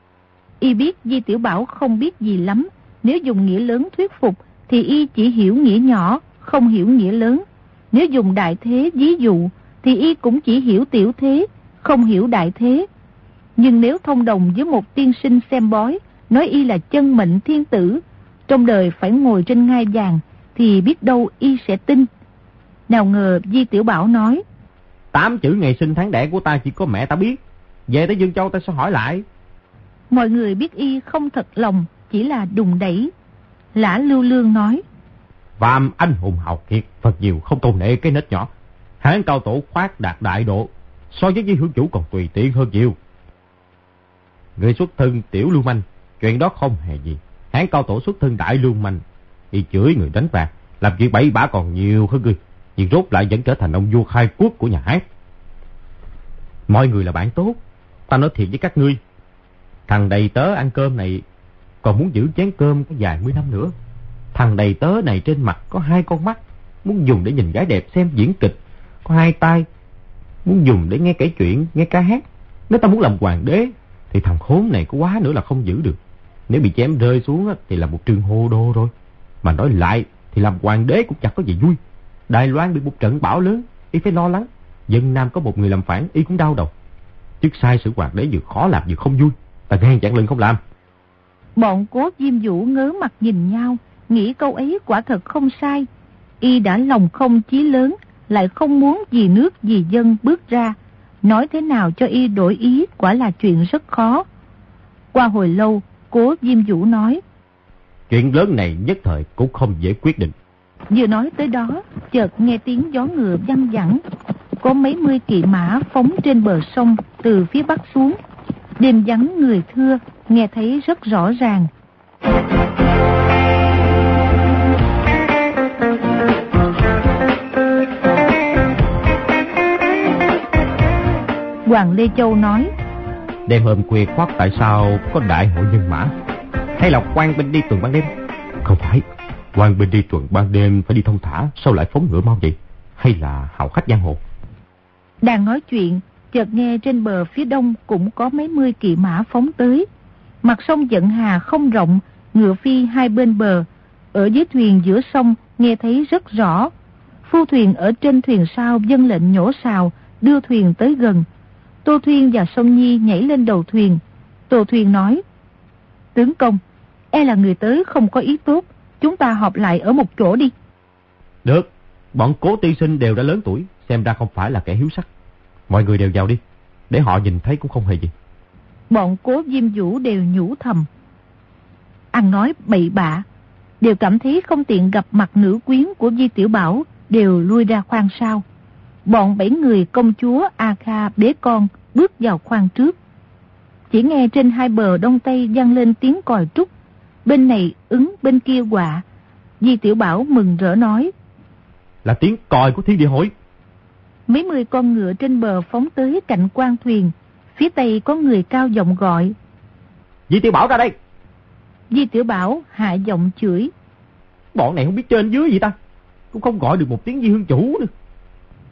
Y biết Di Tiểu Bảo không biết gì lắm, nếu dùng nghĩa lớn thuyết phục thì y chỉ hiểu nghĩa nhỏ, không hiểu nghĩa lớn. Nếu dùng đại thế ví dụ thì y cũng chỉ hiểu tiểu thế, không hiểu đại thế. Nhưng nếu thông đồng với một tiên sinh xem bói, nói y là chân mệnh thiên tử, trong đời phải ngồi trên ngai vàng, thì biết đâu y sẽ tin. Nào ngờ Di Tiểu Bảo nói: Tám chữ ngày sinh tháng đẻ của ta chỉ có mẹ ta biết, về tới Dương Châu ta sẽ hỏi lại. Mọi người biết y không thật lòng, chỉ là đùng đẩy. Lã Lưu Lương nói: Phàm anh hùng hào kiệt, Phật nhiều không tôn nệ cái nết nhỏ. Hán cao tổ khoác đạt đại độ, so với Di hương chủ còn tùy tiện hơn nhiều. Người xuất thân tiểu lưu manh, chuyện đó không hề gì. Hán cao tổ xuất thân đại lưu manh, đi chửi người đánh bạc, làm chuyện bậy bạ còn nhiều hơn người, nhưng rốt lại vẫn trở thành ông vua khai quốc của nhà Hán. Mọi người là bạn tốt, ta nói thiệt với các ngươi, thằng đầy tớ ăn cơm này còn muốn giữ chén cơm có vài mươi năm nữa. Thằng đầy tớ này trên mặt có hai con mắt, muốn dùng để nhìn gái đẹp xem diễn kịch, có hai tai, muốn dùng để nghe kể chuyện, nghe ca hát. Nếu ta muốn làm hoàng đế thì thằng khốn này có quá nữa là không giữ được. Nếu bị chém rơi xuống thì là một trường hô đô rồi. Mà nói lại thì làm hoàng đế cũng chẳng có gì vui. Đài Loan bị một trận bão lớn, y phải lo lắng. Dân Nam có một người làm phản, y cũng đau đầu. Chức sai sự hoàng đế vừa khó làm vừa không vui, ta ngang chặn lưng không làm. Bọn Cố Diêm Vũ ngớ mặt nhìn nhau, nghĩ câu ấy quả thật không sai. Y đã lòng không chí lớn, lại không muốn vì nước vì dân bước ra, nói thế nào cho y đổi ý quả là chuyện rất khó. Qua hồi lâu, Cố Diêm Vũ nói: Chuyện lớn này nhất thời cũng không dễ quyết định. Vừa nói tới đó, chợt nghe tiếng gió ngựa văng vẳng, có mấy mươi kỵ mã phóng trên bờ sông từ phía bắc xuống. Đêm vắng người thưa, nghe thấy rất rõ ràng. Hoàng Lê Châu nói: Đêm hôm khuya khoắt tại sao có đại hội nhân mã? Hay là quan binh đi tuần ban đêm? Không phải, quan binh đi tuần ban đêm phải đi thông thả, sao lại phóng ngựa mau vậy? Hay là hào khách giang hồ? Đang nói chuyện, chợt nghe trên bờ phía đông cũng có mấy mươi kỵ mã phóng tới. Mặt sông Dận Hà không rộng, ngựa phi hai bên bờ. Ở dưới thuyền giữa sông nghe thấy rất rõ. Phu thuyền ở trên thuyền sau vâng lệnh nhổ sào, đưa thuyền tới gần. Tô Thuyên và Sông Nhi nhảy lên đầu thuyền. Tô Thuyên nói: Tướng công, e là người tới không có ý tốt, chúng ta họp lại ở một chỗ đi. Được, bọn Cố tiên sinh đều đã lớn tuổi, xem ra không phải là kẻ hiếu sắc. Mọi người đều vào đi, để họ nhìn thấy cũng không hề gì. Bọn Cố Diêm Vũ đều nhủ thầm, ăn nói bậy bạ, đều cảm thấy không tiện gặp mặt nữ quyến của Di Tiểu Bảo, đều lui ra khoang sau. Bọn bảy người công chúa A Kha bế con bước vào khoang trước. Chỉ nghe trên hai bờ đông tây vang lên tiếng còi trúc, bên này ứng bên kia quạ. Di Tiểu Bảo mừng rỡ nói: Là tiếng còi của Thiên Địa Hội. Mấy mươi con ngựa trên bờ phóng tới cạnh quan thuyền. Phía tây có người cao giọng gọi: Di Tiểu Bảo ra đây. Di Tiểu Bảo hạ giọng chửi: Bọn này không biết trên dưới gì ta, cũng không gọi được một tiếng Di hương chủ nữa.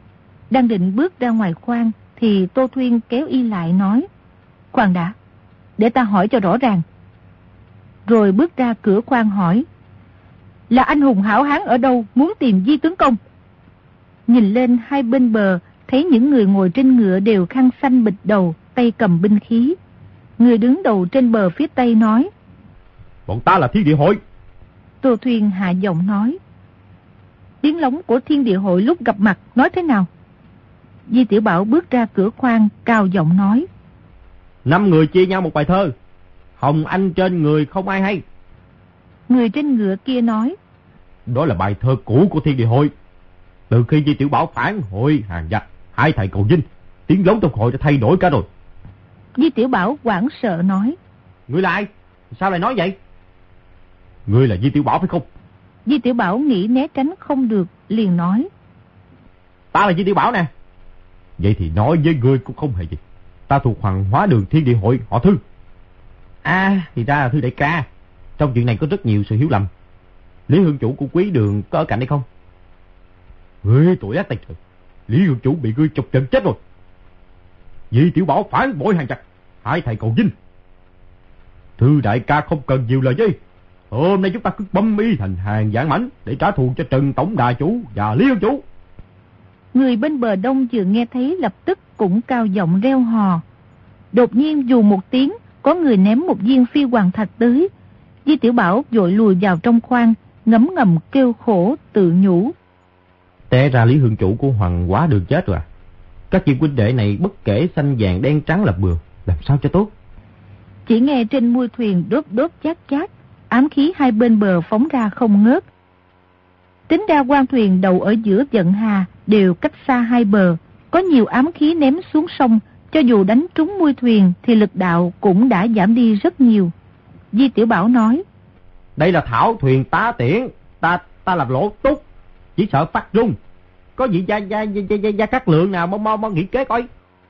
Đang định bước ra ngoài khoang thì Tô Thuyên kéo y lại nói: Khoan đã, để ta hỏi cho rõ ràng. Rồi bước ra cửa khoang hỏi: Là anh hùng hảo hán ở đâu muốn tìm Di tướng công? Nhìn lên hai bên bờ, thấy những người ngồi trên ngựa đều khăn xanh bịt đầu, tay cầm binh khí. Người đứng đầu trên bờ phía tây nói: Bọn ta là Thiên Địa Hội. Tô Thuyên hạ giọng nói: Tiếng lóng của Thiên Địa Hội lúc gặp mặt nói thế nào? Di Tiểu Bảo bước ra cửa khoang, cao giọng nói: Năm người chia nhau một bài thơ, hồng anh trên người không ai hay. Người trên ngựa kia nói: Đó là bài thơ cũ của Thiên Địa Hội. Từ khi Di Tiểu Bảo phản hội hàng giặc, hai thầy cầu dinh, tiếng lóng trong hội đã thay đổi cả rồi. Di Tiểu Bảo hoảng sợ nói: Ngươi là ai? Sao lại nói vậy? Ngươi là Di Tiểu Bảo phải không? Di Tiểu Bảo nghĩ né tránh không được, liền nói: Ta là Di Tiểu Bảo nè. Vậy thì nói với ngươi cũng không hề gì. Ta thuộc Hoàng Hóa Đường Thiên Địa Hội họ Thư. À, thì ra là Thư đại ca. Trong chuyện này có rất nhiều sự hiểu lầm. Lý Hương Chủ của Quý Đường có ở cạnh đây không? Ngươi tội ác tay trời. Lý Hương Chủ bị ngươi chọc trận chết rồi. Di Tiểu Bảo phản bội hàng giặc, hai thầy cầu dinh. Thư đại ca không cần nhiều lời với. Hôm nay chúng ta cứ băm y thành hàng vạn mảnh để trả thù cho Trần Tổng Đà Chủ và Lý Hương Chủ. Người bên bờ đông vừa nghe thấy lập tức cũng cao giọng reo hò. Đột nhiên dù một tiếng, có người ném một viên phi hoàng thạch tới. Di Tiểu Bảo vội lùi vào trong khoang, ngấm ngầm kêu khổ tự nhủ: Té ra Lý Hương Chủ của Hoàng Hóa Đường chết rồi à? Các vị huynh đệ này bất kể xanh vàng đen trắng là bừa, làm sao cho tốt? Chỉ nghe trên mui thuyền đốt đốt chát chát, ám khí hai bên bờ phóng ra không ngớt. Tính ra quan thuyền đầu ở giữa Vận Hà đều cách xa hai bờ, có nhiều ám khí ném xuống sông, cho dù đánh trúng mui thuyền thì lực đạo cũng đã giảm đi rất nhiều. Di Tiểu Bảo nói: Đây là thảo thuyền tá tiễn, ta ta làm lỗ túc, chỉ sợ phát rung. Có vị gia gia gia gia, gia Cát Lượng nào mau mau mau nghĩ kế coi.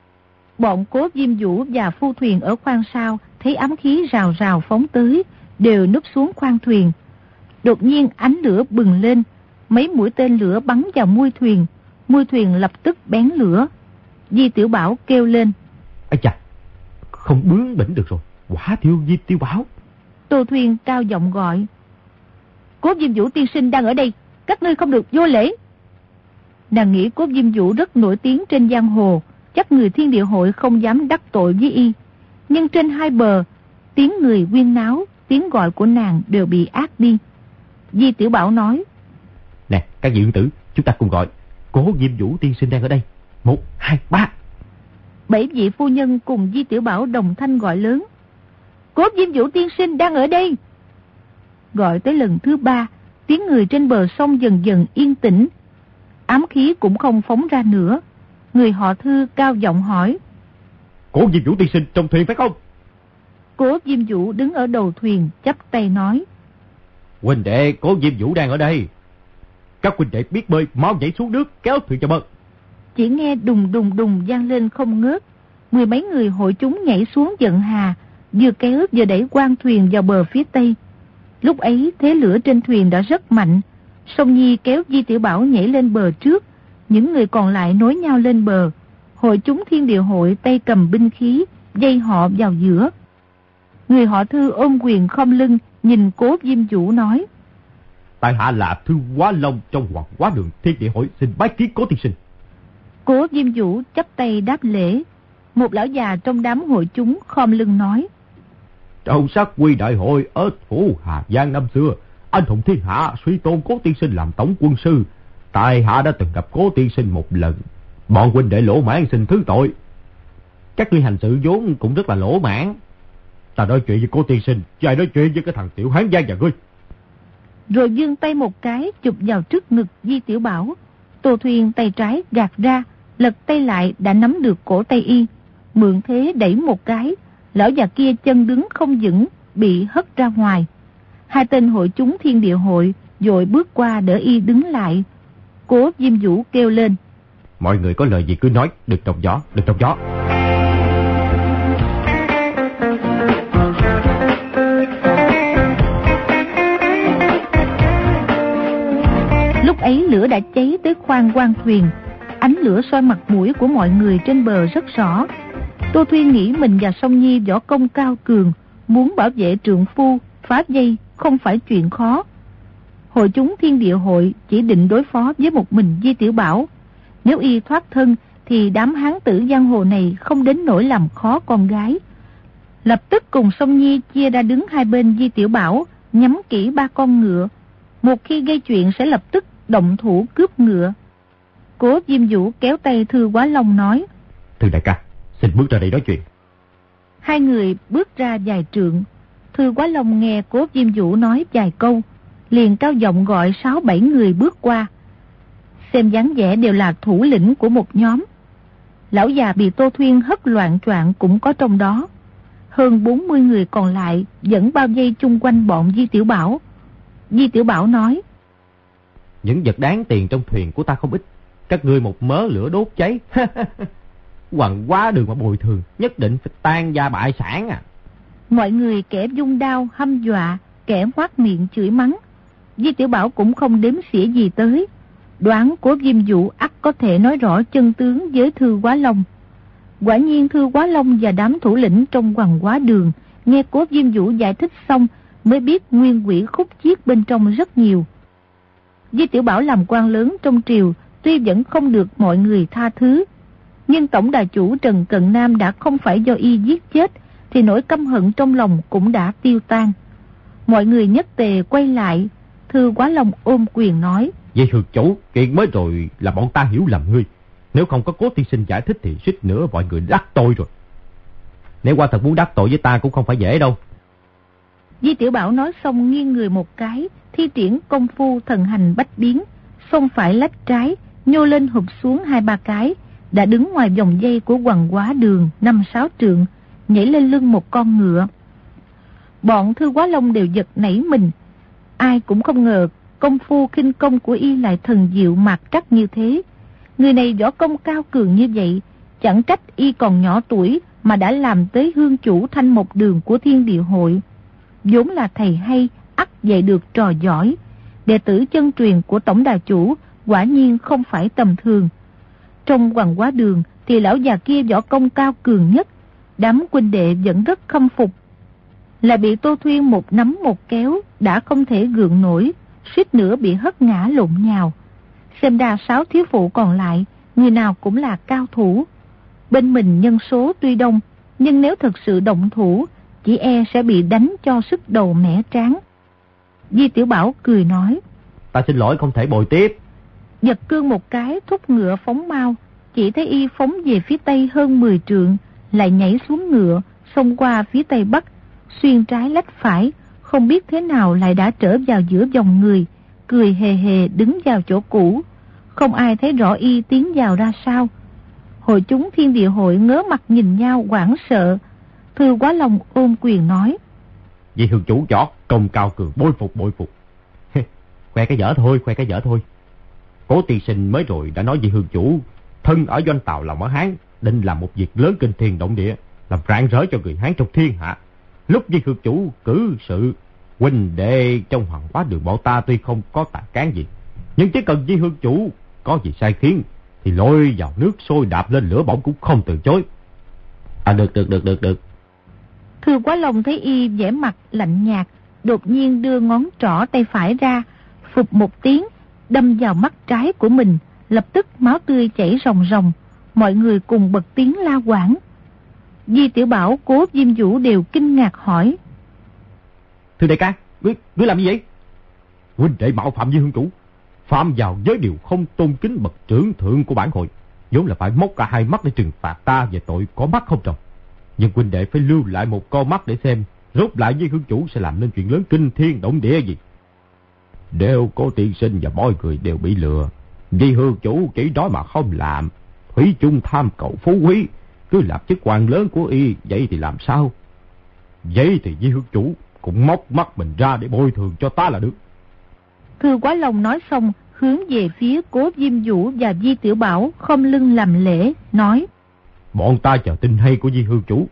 Bọn Cố Diêm Vũ và phu thuyền ở khoang sau thấy ám khí rào rào phóng tới, đều núp xuống khoang thuyền. Đột nhiên ánh lửa bừng lên, mấy mũi tên lửa bắn vào mui thuyền, mui thuyền lập tức bén lửa. Di Tiểu Bảo kêu lên: Ây chà, không bướng bỉnh được rồi, quả thiêu Di Tiểu Bảo. Tô Thuyền cao giọng gọi: Cố Diêm Vũ tiên sinh đang ở đây, các ngươi không được vô lễ. Nàng nghĩ Cố Diêm Vũ rất nổi tiếng trên giang hồ, chắc người Thiên Địa Hội không dám đắc tội với y. Nhưng trên hai bờ, tiếng người huyên náo, tiếng gọi của nàng đều bị át đi. Di Tiểu Bảo nói: Nè, các vị tử, chúng ta cùng gọi. Cố Diêm Vũ tiên sinh đang ở đây. Một, hai, ba. Bảy vị phu nhân cùng Di Tiểu Bảo đồng thanh gọi lớn: Cố Diêm Vũ tiên sinh đang ở đây. Gọi tới lần thứ ba, tiếng người trên bờ sông dần dần yên tĩnh, ám khí cũng không phóng ra nữa. Người họ Thư cao giọng hỏi: Cố Diêm Vũ tiên sinh trong thuyền phải không? Cố Diêm Vũ đứng ở đầu thuyền chắp tay nói: Huynh đệ Cố Diêm Vũ đang ở đây. Các huynh đệ biết bơi mau nhảy xuống nước kéo thuyền cho bờ. Chỉ nghe đùng đùng đùng vang lên không ngớt. Mười mấy người hội chúng nhảy xuống Vận Hà, vừa kéo vừa đẩy quan thuyền vào bờ phía tây. Lúc ấy thế lửa trên thuyền đã rất mạnh. Song Nhi kéo Di Tiểu Bảo nhảy lên bờ trước, những người còn lại nối nhau lên bờ. Hội chúng Thiên Địa Hội tay cầm binh khí, dây họ vào giữa. Người họ Thư ôm quyền khom lưng, nhìn Cố Diêm Vũ nói: Tại hạ là Thư Hóa Long trong Hoàng Hóa Đường Thiên Địa Hội, xin bái kiến Cố tiên sinh. Cố Diêm Vũ chắp tay đáp lễ. Một lão già trong đám hội chúng khom lưng nói: Trong sát quy đại hội ở phủ Hà Giang năm xưa, anh hùng thiên hạ suy tôn Cố tiên sinh làm tổng quân sư. Tại hạ đã từng gặp Cố tiên sinh một lần. Bọn huynh đệ lỗ mãn xin thứ tội. Các ngươi hành sự vốn cũng rất là lỗ mãn. Ta nói chuyện với Cố tiên sinh, chứ ai nói chuyện với cái thằng tiểu hán gian nhà ngươi. Rồi giương tay một cái chụp vào trước ngực Di Tiểu Bảo. Tô Thuyền tay trái gạt ra, lật tay lại đã nắm được cổ tay y, mượn thế đẩy một cái, lão già kia chân đứng không vững, bị hất ra ngoài. Hai tên hội chúng Thiên Địa Hội vội bước qua đỡ y đứng lại. Cố Diêm Vũ kêu lên: Mọi người có lời gì cứ nói, đừng trong gió, đừng trong gió. Lúc ấy lửa đã cháy tới khoang quan thuyền, Ánh lửa soi mặt mũi của mọi người trên bờ rất rõ. Tô Thuyên nghĩ mình và Song Nhi võ công cao cường, muốn bảo vệ trượng phu, phá dây không phải chuyện khó. Hội chúng Thiên Địa Hội chỉ định đối phó với một mình Di Tiểu Bảo. Nếu y thoát thân thì đám hán tử giang hồ này không đến nỗi làm khó con gái. Lập tức cùng Song Nhi chia ra đứng hai bên Di Tiểu Bảo, nhắm kỹ ba con ngựa. Một khi gây chuyện sẽ lập tức động thủ cướp ngựa. Cố Diêm Vũ kéo tay Thư Quá Long nói: Thư đại ca, xin bước ra đây nói chuyện. Hai người bước ra vài trượng. Thư Quá Long nghe Cố Diêm Vũ nói vài câu, liền cao giọng gọi sáu bảy người bước qua. Xem dáng vẻ đều là thủ lĩnh của một nhóm. Lão già bị Tô Thuyên hất loạn choạng cũng có trong đó. Hơn bốn mươi người còn lại vẫn bao vây chung quanh bọn Di Tiểu Bảo. Di Tiểu Bảo nói: Những vật đáng tiền trong thuyền của ta không ít, các ngươi một mớ lửa đốt cháy. Hoàng quá đường mà bồi thường, nhất định phải tan gia bại sản à. Mọi người kẻ dung đao hăm dọa, kẻ ngoác miệng chửi mắng. Di Tiểu Bảo cũng không đếm xỉa gì tới. Đoán của Diêm Vũ ắt có thể nói rõ chân tướng với Thư Quá Long. Quả nhiên Thư Quá Long và đám thủ lĩnh trong Hoàng Quá Đường nghe Cố Diêm Vũ giải thích xong mới biết nguyên quỷ khúc chiết bên trong rất nhiều. Di Tiểu Bảo làm quan lớn trong triều, tuy vẫn không được mọi người tha thứ, nhưng tổng đà chủ Trần Cận Nam đã không phải do y giết chết, thì nỗi căm hận trong lòng cũng đã tiêu tan. Mọi người nhất tề quay lại. Thư Quá Long ôm quyền nói: Vậy hương chủ, chuyện mới rồi là bọn ta hiểu lầm ngươi. Nếu không có Cố tiên sinh giải thích thì suýt nữa mọi người đắc tội rồi. Nếu qua thật muốn đắc tội với ta cũng không phải dễ đâu. Di Tiểu Bảo nói xong nghiêng người một cái, thi triển công phu thần hành bách biến, xông phải lách trái, nhô lên hụp xuống hai ba cái, đã đứng ngoài vòng dây của Hoàng Quá Đường năm sáu trượng, nhảy lên lưng một con ngựa. Bọn Thư Quá Long đều giật nảy mình. Ai cũng không ngờ công phu khinh công của y lại thần diệu mạt trắc như thế. Người này võ công cao cường như vậy, chẳng trách y còn nhỏ tuổi mà đã làm tới hương chủ Thanh Mộc Đường của Thiên Địa Hội. Vốn là thầy hay, ắt dạy được trò giỏi. Đệ tử chân truyền của tổng đà chủ quả nhiên không phải tầm thường. Trong Hoàng Quá Đường thì lão già kia võ công cao cường nhất, đám huynh đệ vẫn rất khâm phục. Lại bị Tô Thuyên một nắm một kéo đã không thể gượng nổi, suýt nữa bị hất ngã lộn nhào. Xem ra sáu thiếu phụ còn lại, người nào cũng là cao thủ. Bên mình nhân số tuy đông, nhưng nếu thực sự động thủ, chỉ e sẽ bị đánh cho sức đầu mẻ trán. Di Tiểu Bảo cười nói: Ta xin lỗi không thể bồi tiếp. Giật cương một cái thúc ngựa phóng mau, chỉ thấy y phóng về phía tây hơn mười trượng, lại nhảy xuống ngựa, xông qua phía tây bắc, xuyên trái lách phải, không biết thế nào lại đã trở vào giữa dòng người, cười hề hề đứng vào chỗ cũ. Không ai thấy rõ y tiến vào ra sao. Hội chúng Thiên Địa Hội ngớ mặt nhìn nhau hoảng sợ. Thư Quá Long ôm quyền nói: Vì hương chủ võ công cao cường, bội phục bội phục. Khoe cái dở thôi, khoe cái dở thôi. Cố tiên sinh mới rồi đã nói với hương chủ, thân ở doanh tàu lòng ở Hán, định làm một việc lớn kinh thiên động địa, làm rạng rỡ cho người Hán trong thiên hạ. Lúc với hương chủ cử sự, huynh đệ trong Hoàng Quá Đường bọn ta tuy không có tài cán gì, nhưng chỉ cần với hương chủ có gì sai khiến thì lôi vào nước sôi đạp lên lửa bỏng cũng không từ chối. À được được được được được. Thư Quá Long thấy y vẻ mặt lạnh nhạt, đột nhiên đưa ngón trỏ tay phải ra, phụp một tiếng đâm vào mắt trái của mình, lập tức máu tươi chảy ròng ròng. Mọi người cùng bật tiếng la hoảng. Di Tiểu Bảo, Cố Diêm Vũ đều kinh ngạc hỏi: Thưa đại ca, ngươi, ngươi làm gì vậy? Huynh đệ mạo phạm với hương chủ, phạm vào giới điều không tôn kính bậc trưởng thượng của bản hội, vốn là phải móc cả hai mắt để trừng phạt ta về tội có mắt không trồng. Nhưng huynh đệ phải lưu lại một con mắt để xem rốt lại với hương chủ sẽ làm nên chuyện lớn kinh thiên động địa gì. Đều có tiên sinh và mọi người đều bị lừa, vì hương chủ chỉ nói mà không làm, thủy chung tham cầu phú quý, cứ làm chức quan lớn của y, vậy thì làm sao? Vậy thì với hương chủ cũng móc mắt mình ra để bồi thường cho ta là được. Thư Quá Long nói xong, hướng về phía Cố Diêm Vũ và Di Tiểu Bảo khom lưng làm lễ, nói: Bọn ta chờ tin hay của Di hương chủ.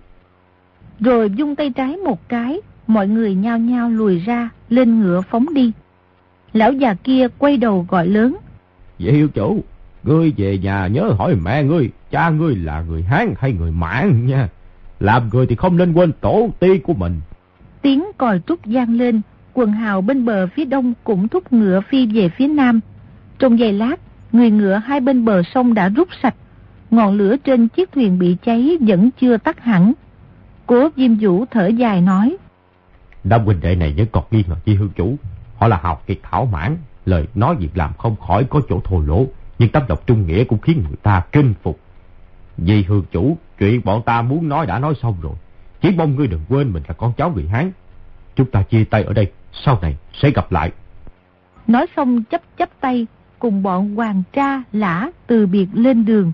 Rồi vung tay trái một cái, mọi người nhao nhao lùi ra, lên ngựa phóng đi. Lão già kia quay đầu gọi lớn: Di hương chủ, Ngươi về nhà nhớ hỏi mẹ ngươi, cha ngươi là người Hán hay người Mãn nha. Làm người thì không nên quên tổ tiên của mình. Tiếng còi trúc vang lên, quần hào bên bờ phía đông cũng thúc ngựa phi về phía nam. Trong giây lát, người ngựa hai bên bờ sông đã rút sạch. Ngọn lửa trên chiếc thuyền bị cháy vẫn chưa tắt hẳn. Cố Diêm Vũ thở dài nói: Đám huynh đệ này vẫn còn nghi ngờ Di Hương chủ. Họ là hào kiệt thảo mãn, lời nói việc làm không khỏi có chỗ thô lỗ, nhưng tấm lòng trung nghĩa cũng khiến người ta kinh phục. Di Hương chủ, chuyện bọn ta muốn nói đã nói xong rồi, chỉ mong ngươi đừng quên mình là con cháu người Hán. Chúng ta chia tay ở đây, sau này sẽ gặp lại. Nói xong chấp chấp tay, cùng bọn Hoàng Tra, Lã từ biệt lên đường.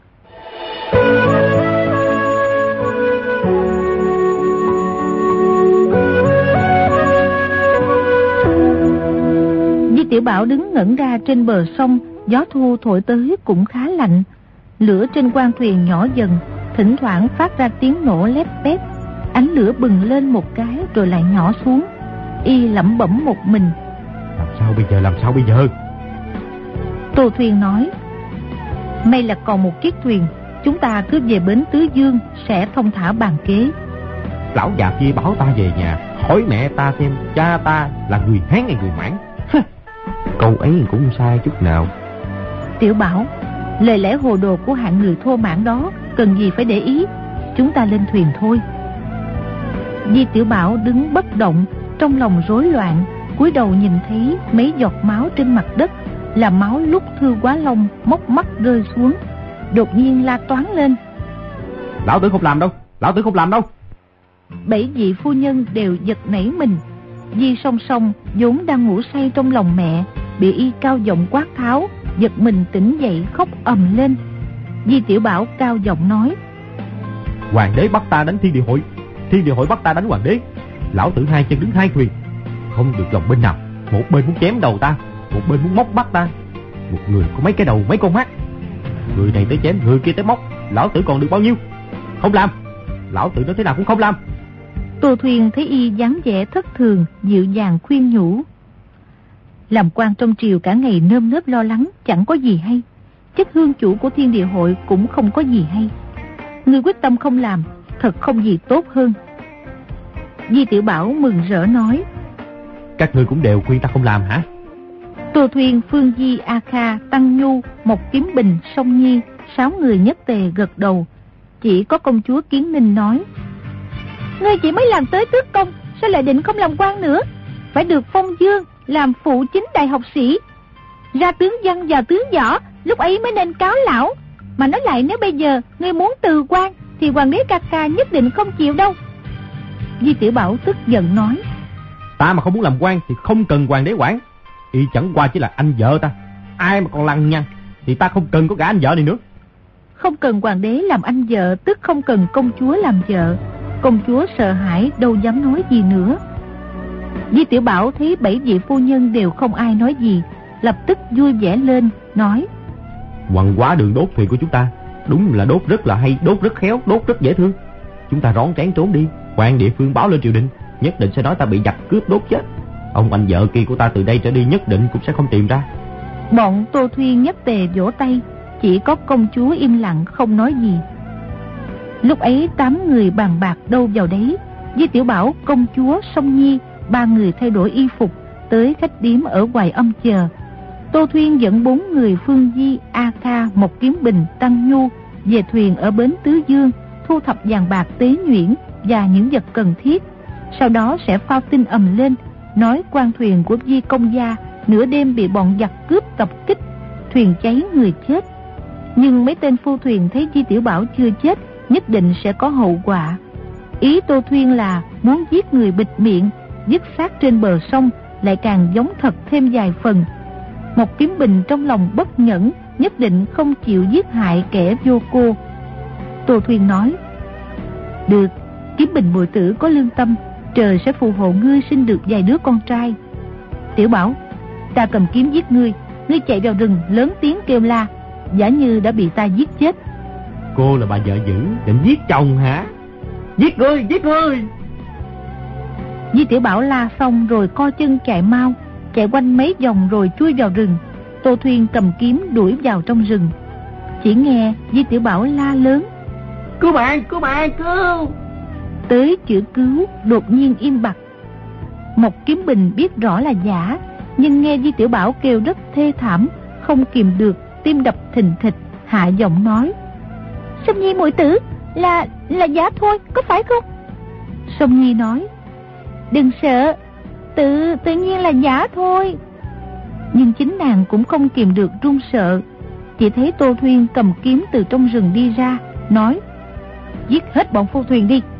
Di Tiểu Bảo đứng ngẩn ra trên bờ sông, gió thu thổi tới cũng khá lạnh. Lửa trên quan thuyền nhỏ dần, thỉnh thoảng phát ra tiếng nổ lép bép. Ánh lửa bừng lên một cái rồi lại nhỏ xuống. Y lẩm bẩm một mình: Làm sao bây giờ, làm sao bây giờ? Tô Thuyền nói: May là còn một chiếc thuyền, chúng ta cứ về bến Tứ Dương sẽ thông thả bàn kế. Lão già kia báo ta về nhà, hỏi mẹ ta xem cha ta là người Hán hay người Mãn. Câu ấy cũng không sai chút nào. Tiểu Bảo, lời lẽ hồ đồ của hạng người thô mãn đó cần gì phải để ý. Chúng ta lên thuyền thôi. Di Tiểu Bảo đứng bất động, trong lòng rối loạn, cúi đầu nhìn thấy mấy giọt máu trên mặt đất, là máu lúc Thư Quá Long móc mắt rơi xuống. Đột nhiên la toán lên: Lão tử không làm đâu, lão tử không làm đâu. Bảy vị phu nhân đều giật nảy mình. Di Song Song vốn đang ngủ say trong lòng mẹ, bị y cao giọng quát tháo, giật mình tỉnh dậy khóc ầm lên. Di Tiểu Bảo cao giọng nói: Hoàng đế bắt ta đánh Thiên Địa Hội, Thiên Địa Hội bắt ta đánh hoàng đế. Lão tử hai chân đứng hai thuyền, không được lòng bên nào. Một bên muốn chém đầu ta, một bên muốn móc mắt ta. Một người có mấy cái đầu mấy con mắt, người này tới chém, người kia tới móc. Lão tử còn được bao nhiêu? Không làm. Lão tử nói thế nào cũng không làm. Tô Thuyền thấy y dáng vẻ thất thường, dịu dàng khuyên nhủ: Làm quan trong triều cả ngày nơm nớp lo lắng chẳng có gì hay. Chức hương chủ của Thiên Địa Hội cũng không có gì hay. Người quyết tâm không làm, thật không gì tốt hơn. Di Tiểu Bảo mừng rỡ nói: Các người cũng đều khuyên ta không làm hả? Tô Thuyền, Phương Di, A Kha, Tăng Nhu, Mộc Kiếm Bình, Song Nhi, sáu người nhất tề gật đầu. Chỉ có công chúa Kiến Ninh nói: Ngươi chỉ mới làm tới tước công, sao lại định không làm quan nữa? Phải được phong dương, làm phụ chính đại học sĩ, ra tướng văn vào tướng võ, lúc ấy mới nên cáo lão. Mà nói lại, nếu bây giờ ngươi muốn từ quan thì hoàng đế ca ca nhất định không chịu đâu. Di Tiểu Bảo tức giận nói: Ta mà không muốn làm quan thì không cần hoàng đế quản. Y chẳng qua chỉ là anh vợ ta, ai mà còn lằng nhằng thì ta không cần có cả anh vợ này nữa. Không cần hoàng đế làm anh vợ, tức không cần công chúa làm vợ. Công chúa sợ hãi đâu dám nói gì nữa. Di Tiểu Bảo thấy bảy vị phu nhân đều không ai nói gì, lập tức vui vẻ lên, nói: Hoàng quá đường đốt thuyền của chúng ta, đúng là đốt rất là hay, đốt rất khéo, đốt rất dễ thương. Chúng ta rón rén trốn đi, quan địa phương báo lên triều đình, nhất định sẽ nói ta bị giặc cướp đốt chết. Ông anh vợ kia của ta từ đây trở đi nhất định cũng sẽ không tìm ra. Bọn Tô Thuyên nhất tề vỗ tay, chỉ có công chúa im lặng không nói gì. Lúc ấy tám người bàn bạc đâu vào đấy. Di Tiểu Bảo, công chúa, Song Nhi, ba người thay đổi y phục tới khách điếm ở Hoài Âm chờ. Tô Thuyên dẫn bốn người Phương Di, A Kha, Mộc Kiếm Bình, Tăng Nhu về thuyền ở bến Tứ Dương, thu thập vàng bạc tế nhuyễn và những vật cần thiết. Sau đó sẽ phao tin ầm lên, nói quan thuyền của Di công gia nửa đêm bị bọn giặc cướp tập kích, thuyền cháy người chết. Nhưng mấy tên phu thuyền thấy Di Tiểu Bảo chưa chết, nhất định sẽ có hậu quả. Ý Tô Thuyên là muốn giết người bịt miệng, dứt xác trên bờ sông, lại càng giống thật thêm vài phần. Mộc Kiếm Bình trong lòng bất nhẫn, nhất định không chịu giết hại kẻ vô cô. Tô Thuyên nói: Được, Kiếm Bình muội tử có lương tâm, trời sẽ phù hộ ngươi sinh được vài đứa con trai. Tiểu Bảo, ta cầm kiếm giết ngươi, ngươi chạy vào rừng lớn tiếng kêu la, giả như đã bị ta giết chết. Cô là bà vợ dữ, định giết chồng hả? Giết ngươi, giết ngươi! Di Tiểu Bảo la xong rồi co chân chạy mau, chạy quanh mấy vòng rồi chui vào rừng. Tô Thuyên cầm kiếm đuổi vào trong rừng. Chỉ nghe Di Tiểu Bảo la lớn: Cứu mạng, cứu mạng, cứu! Tới chữ cứu đột nhiên im bặt. Một Kiếm Bình biết rõ là giả, nhưng nghe Di Tiểu Bảo kêu rất thê thảm, không kìm được, tim đập thình thịch, hạ giọng nói: Sông Nhi muội tử, là là giả thôi, có phải không? Sông Nhi nói: Đừng sợ, tự tự nhiên là giả thôi. Nhưng chính nàng cũng không kìm được run sợ. Chỉ thấy Tô Thuyên cầm kiếm từ trong rừng đi ra, nói: Giết hết bọn phu thuyền đi.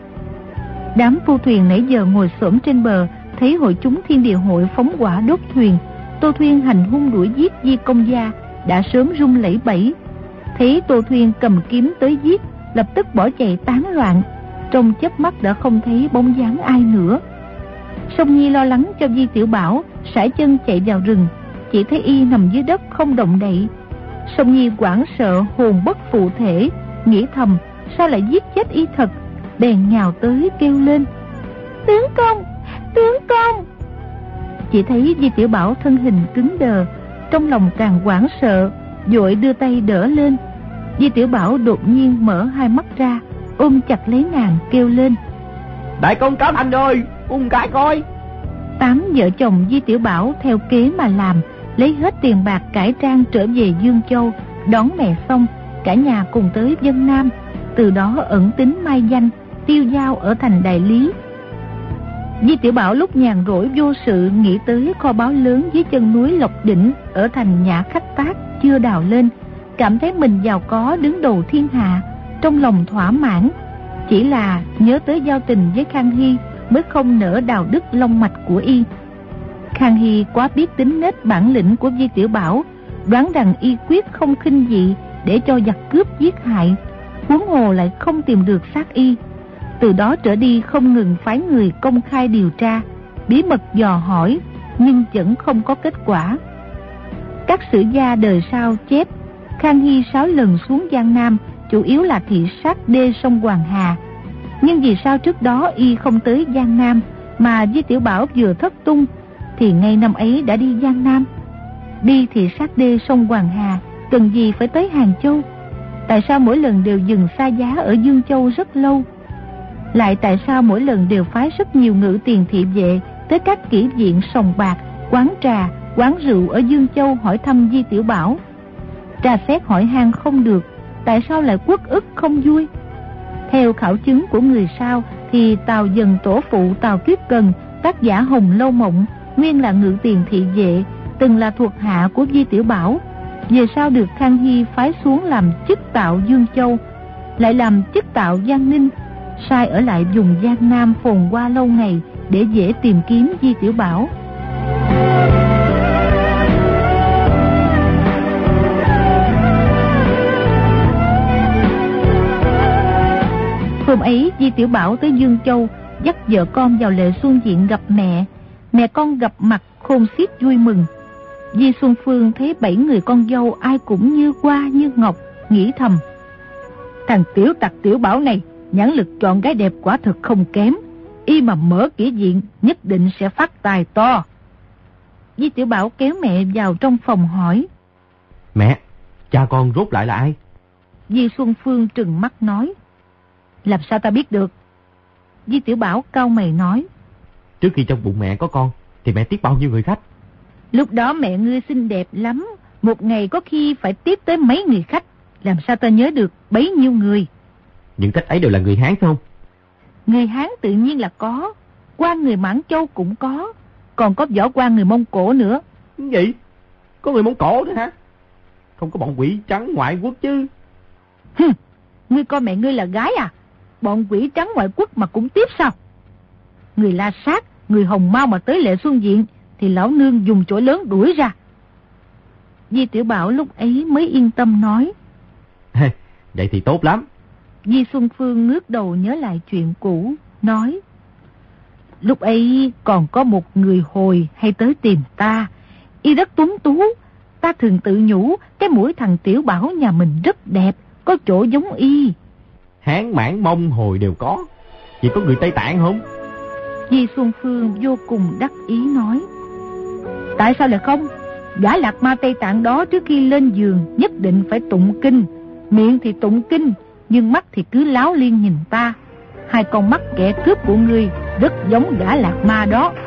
Đám phu thuyền nãy giờ ngồi xổm trên bờ, thấy hội chúng Thiên Địa Hội phóng hỏa đốt thuyền. Tô Thuyên hành hung đuổi giết Di Công Gia đã sớm run lẩy bẩy. Thấy Tô Thuyên cầm kiếm tới giết, lập tức bỏ chạy tán loạn. Trong chớp mắt đã không thấy bóng dáng ai nữa. Song Nhi lo lắng cho Di Tiểu Bảo, sải chân chạy vào rừng, chỉ thấy y nằm dưới đất không động đậy. Song Nhi hoảng sợ hồn bất phụ thể, nghĩ thầm sao lại giết chết y thật, bèn nhào tới kêu lên: Tướng công, tướng công! Chỉ thấy Di Tiểu Bảo thân hình cứng đờ, trong lòng càng hoảng sợ, vội đưa tay đỡ lên. Di Tiểu Bảo đột nhiên mở hai mắt ra, ôm chặt lấy nàng kêu lên: Đại công cáo thành rồi, ung cái coi! Tám vợ chồng Di Tiểu Bảo theo kế mà làm, lấy hết tiền bạc cải trang trở về Dương Châu, đón mẹ xong, cả nhà cùng tới Vân Nam, từ đó ẩn tính mai danh, tiêu dao ở thành Đại Lý. Di Tiểu Bảo lúc nhàn rỗi vô sự nghĩ tới kho báu lớn dưới chân núi Lộc Đỉnh ở thành Nhã Khách Tác chưa đào lên, cảm thấy mình giàu có đứng đầu thiên hạ, trong lòng thỏa mãn. Chỉ là nhớ tới giao tình với Khang Hy mới không nỡ đào đứt long mạch của y. Khang Hy quá biết tính nết bản lĩnh của Di Tiểu Bảo, đoán rằng y quyết không khinh dị để cho giặc cướp giết hại, huống hồ lại không tìm được xác y. Từ đó trở đi không ngừng phái người công khai điều tra, bí mật dò hỏi, nhưng vẫn không có kết quả. Các sử gia đời sau chép Khang Hy sáu lần xuống Giang Nam chủ yếu là thị sát đê sông Hoàng Hà. Nhưng vì sao trước đó y không tới Giang Nam, mà Di Tiểu Bảo vừa thất tung thì ngay năm ấy đã đi Giang Nam? Đi thị sát đê sông Hoàng Hà cần gì phải tới Hàng Châu? Tại sao mỗi lần đều dừng xa giá ở Dương Châu rất lâu? Lại tại sao mỗi lần đều phái rất nhiều ngự tiền thị vệ tới các kỹ viện sòng bạc, quán trà, quán rượu ở Dương Châu hỏi thăm Di Tiểu Bảo? Trà xét hỏi han không được, tại sao lại uất ức không vui? Theo khảo chứng của người sau thì Tào Dần tổ phụ Tào Tuyết Cần, tác giả Hồng Lâu Mộng, nguyên là ngự tiền thị vệ, từng là thuộc hạ của Di Tiểu Bảo, về sau được Khang Hy phái xuống làm chức tạo Dương Châu, lại làm chức tạo Giang Ninh, sai ở lại vùng Giang Nam phồn hoa lâu ngày để dễ tìm kiếm Di Tiểu Bảo. Hôm ấy Di Tiểu Bảo tới Dương Châu, dắt vợ con vào Lệ Xuân Viện gặp mẹ. Mẹ con gặp mặt khôn xiết vui mừng. Di Xuân Phương thấy bảy người con dâu ai cũng như hoa như ngọc, nghĩ thầm: Thằng tiểu tặc Tiểu Bảo này nhãn lực chọn gái đẹp quả thực không kém, y mà mở kỹ viện nhất định sẽ phát tài to. Di Tiểu Bảo kéo mẹ vào trong phòng hỏi: Mẹ, cha con rốt lại là ai? Di Xuân Phương trừng mắt nói: Làm sao ta biết được? Di Tiểu Bảo cau mày nói: Trước khi trong bụng mẹ có con thì mẹ tiếp bao nhiêu người khách? Lúc đó mẹ ngươi xinh đẹp lắm, một ngày có khi phải tiếp tới mấy người khách, làm sao ta nhớ được bấy nhiêu người? Những khách ấy đều là người Hán phải không? Người Hán tự nhiên là có, quan người Mãn Châu cũng có, còn có võ quan người Mông Cổ nữa. Cái gì? Có người Mông Cổ nữa hả? Không có bọn quỷ trắng ngoại quốc chứ? Hừ, ngươi coi mẹ ngươi là gái à? Bọn quỷ trắng ngoại quốc mà cũng tiếp sao? Người La Sát, người Hồng Mao mà tới Lệ Xuân Viện thì lão nương dùng chổi lớn đuổi ra. Di Tiểu Bảo lúc ấy mới yên tâm nói: Vậy thì tốt lắm. Di Xuân Phương ngước đầu nhớ lại chuyện cũ, nói: Lúc ấy còn có một người Hồi hay tới tìm ta, y rất tuấn tú. Ta thường tự nhủ cái mũi thằng Tiểu Bảo nhà mình rất đẹp, có chỗ giống y. Hán, Mãn, Mông, Hồi đều có, chỉ có người Tây Tạng không? Di Xuân Phương vô cùng đắc ý nói: Tại sao lại không? Gã lạc ma Tây Tạng đó trước khi lên giường nhất định phải tụng kinh. Miệng thì tụng kinh, nhưng mắt thì cứ láo liên nhìn ta. Hai con mắt kẻ cướp của ngươi rất giống gã lạc ma đó.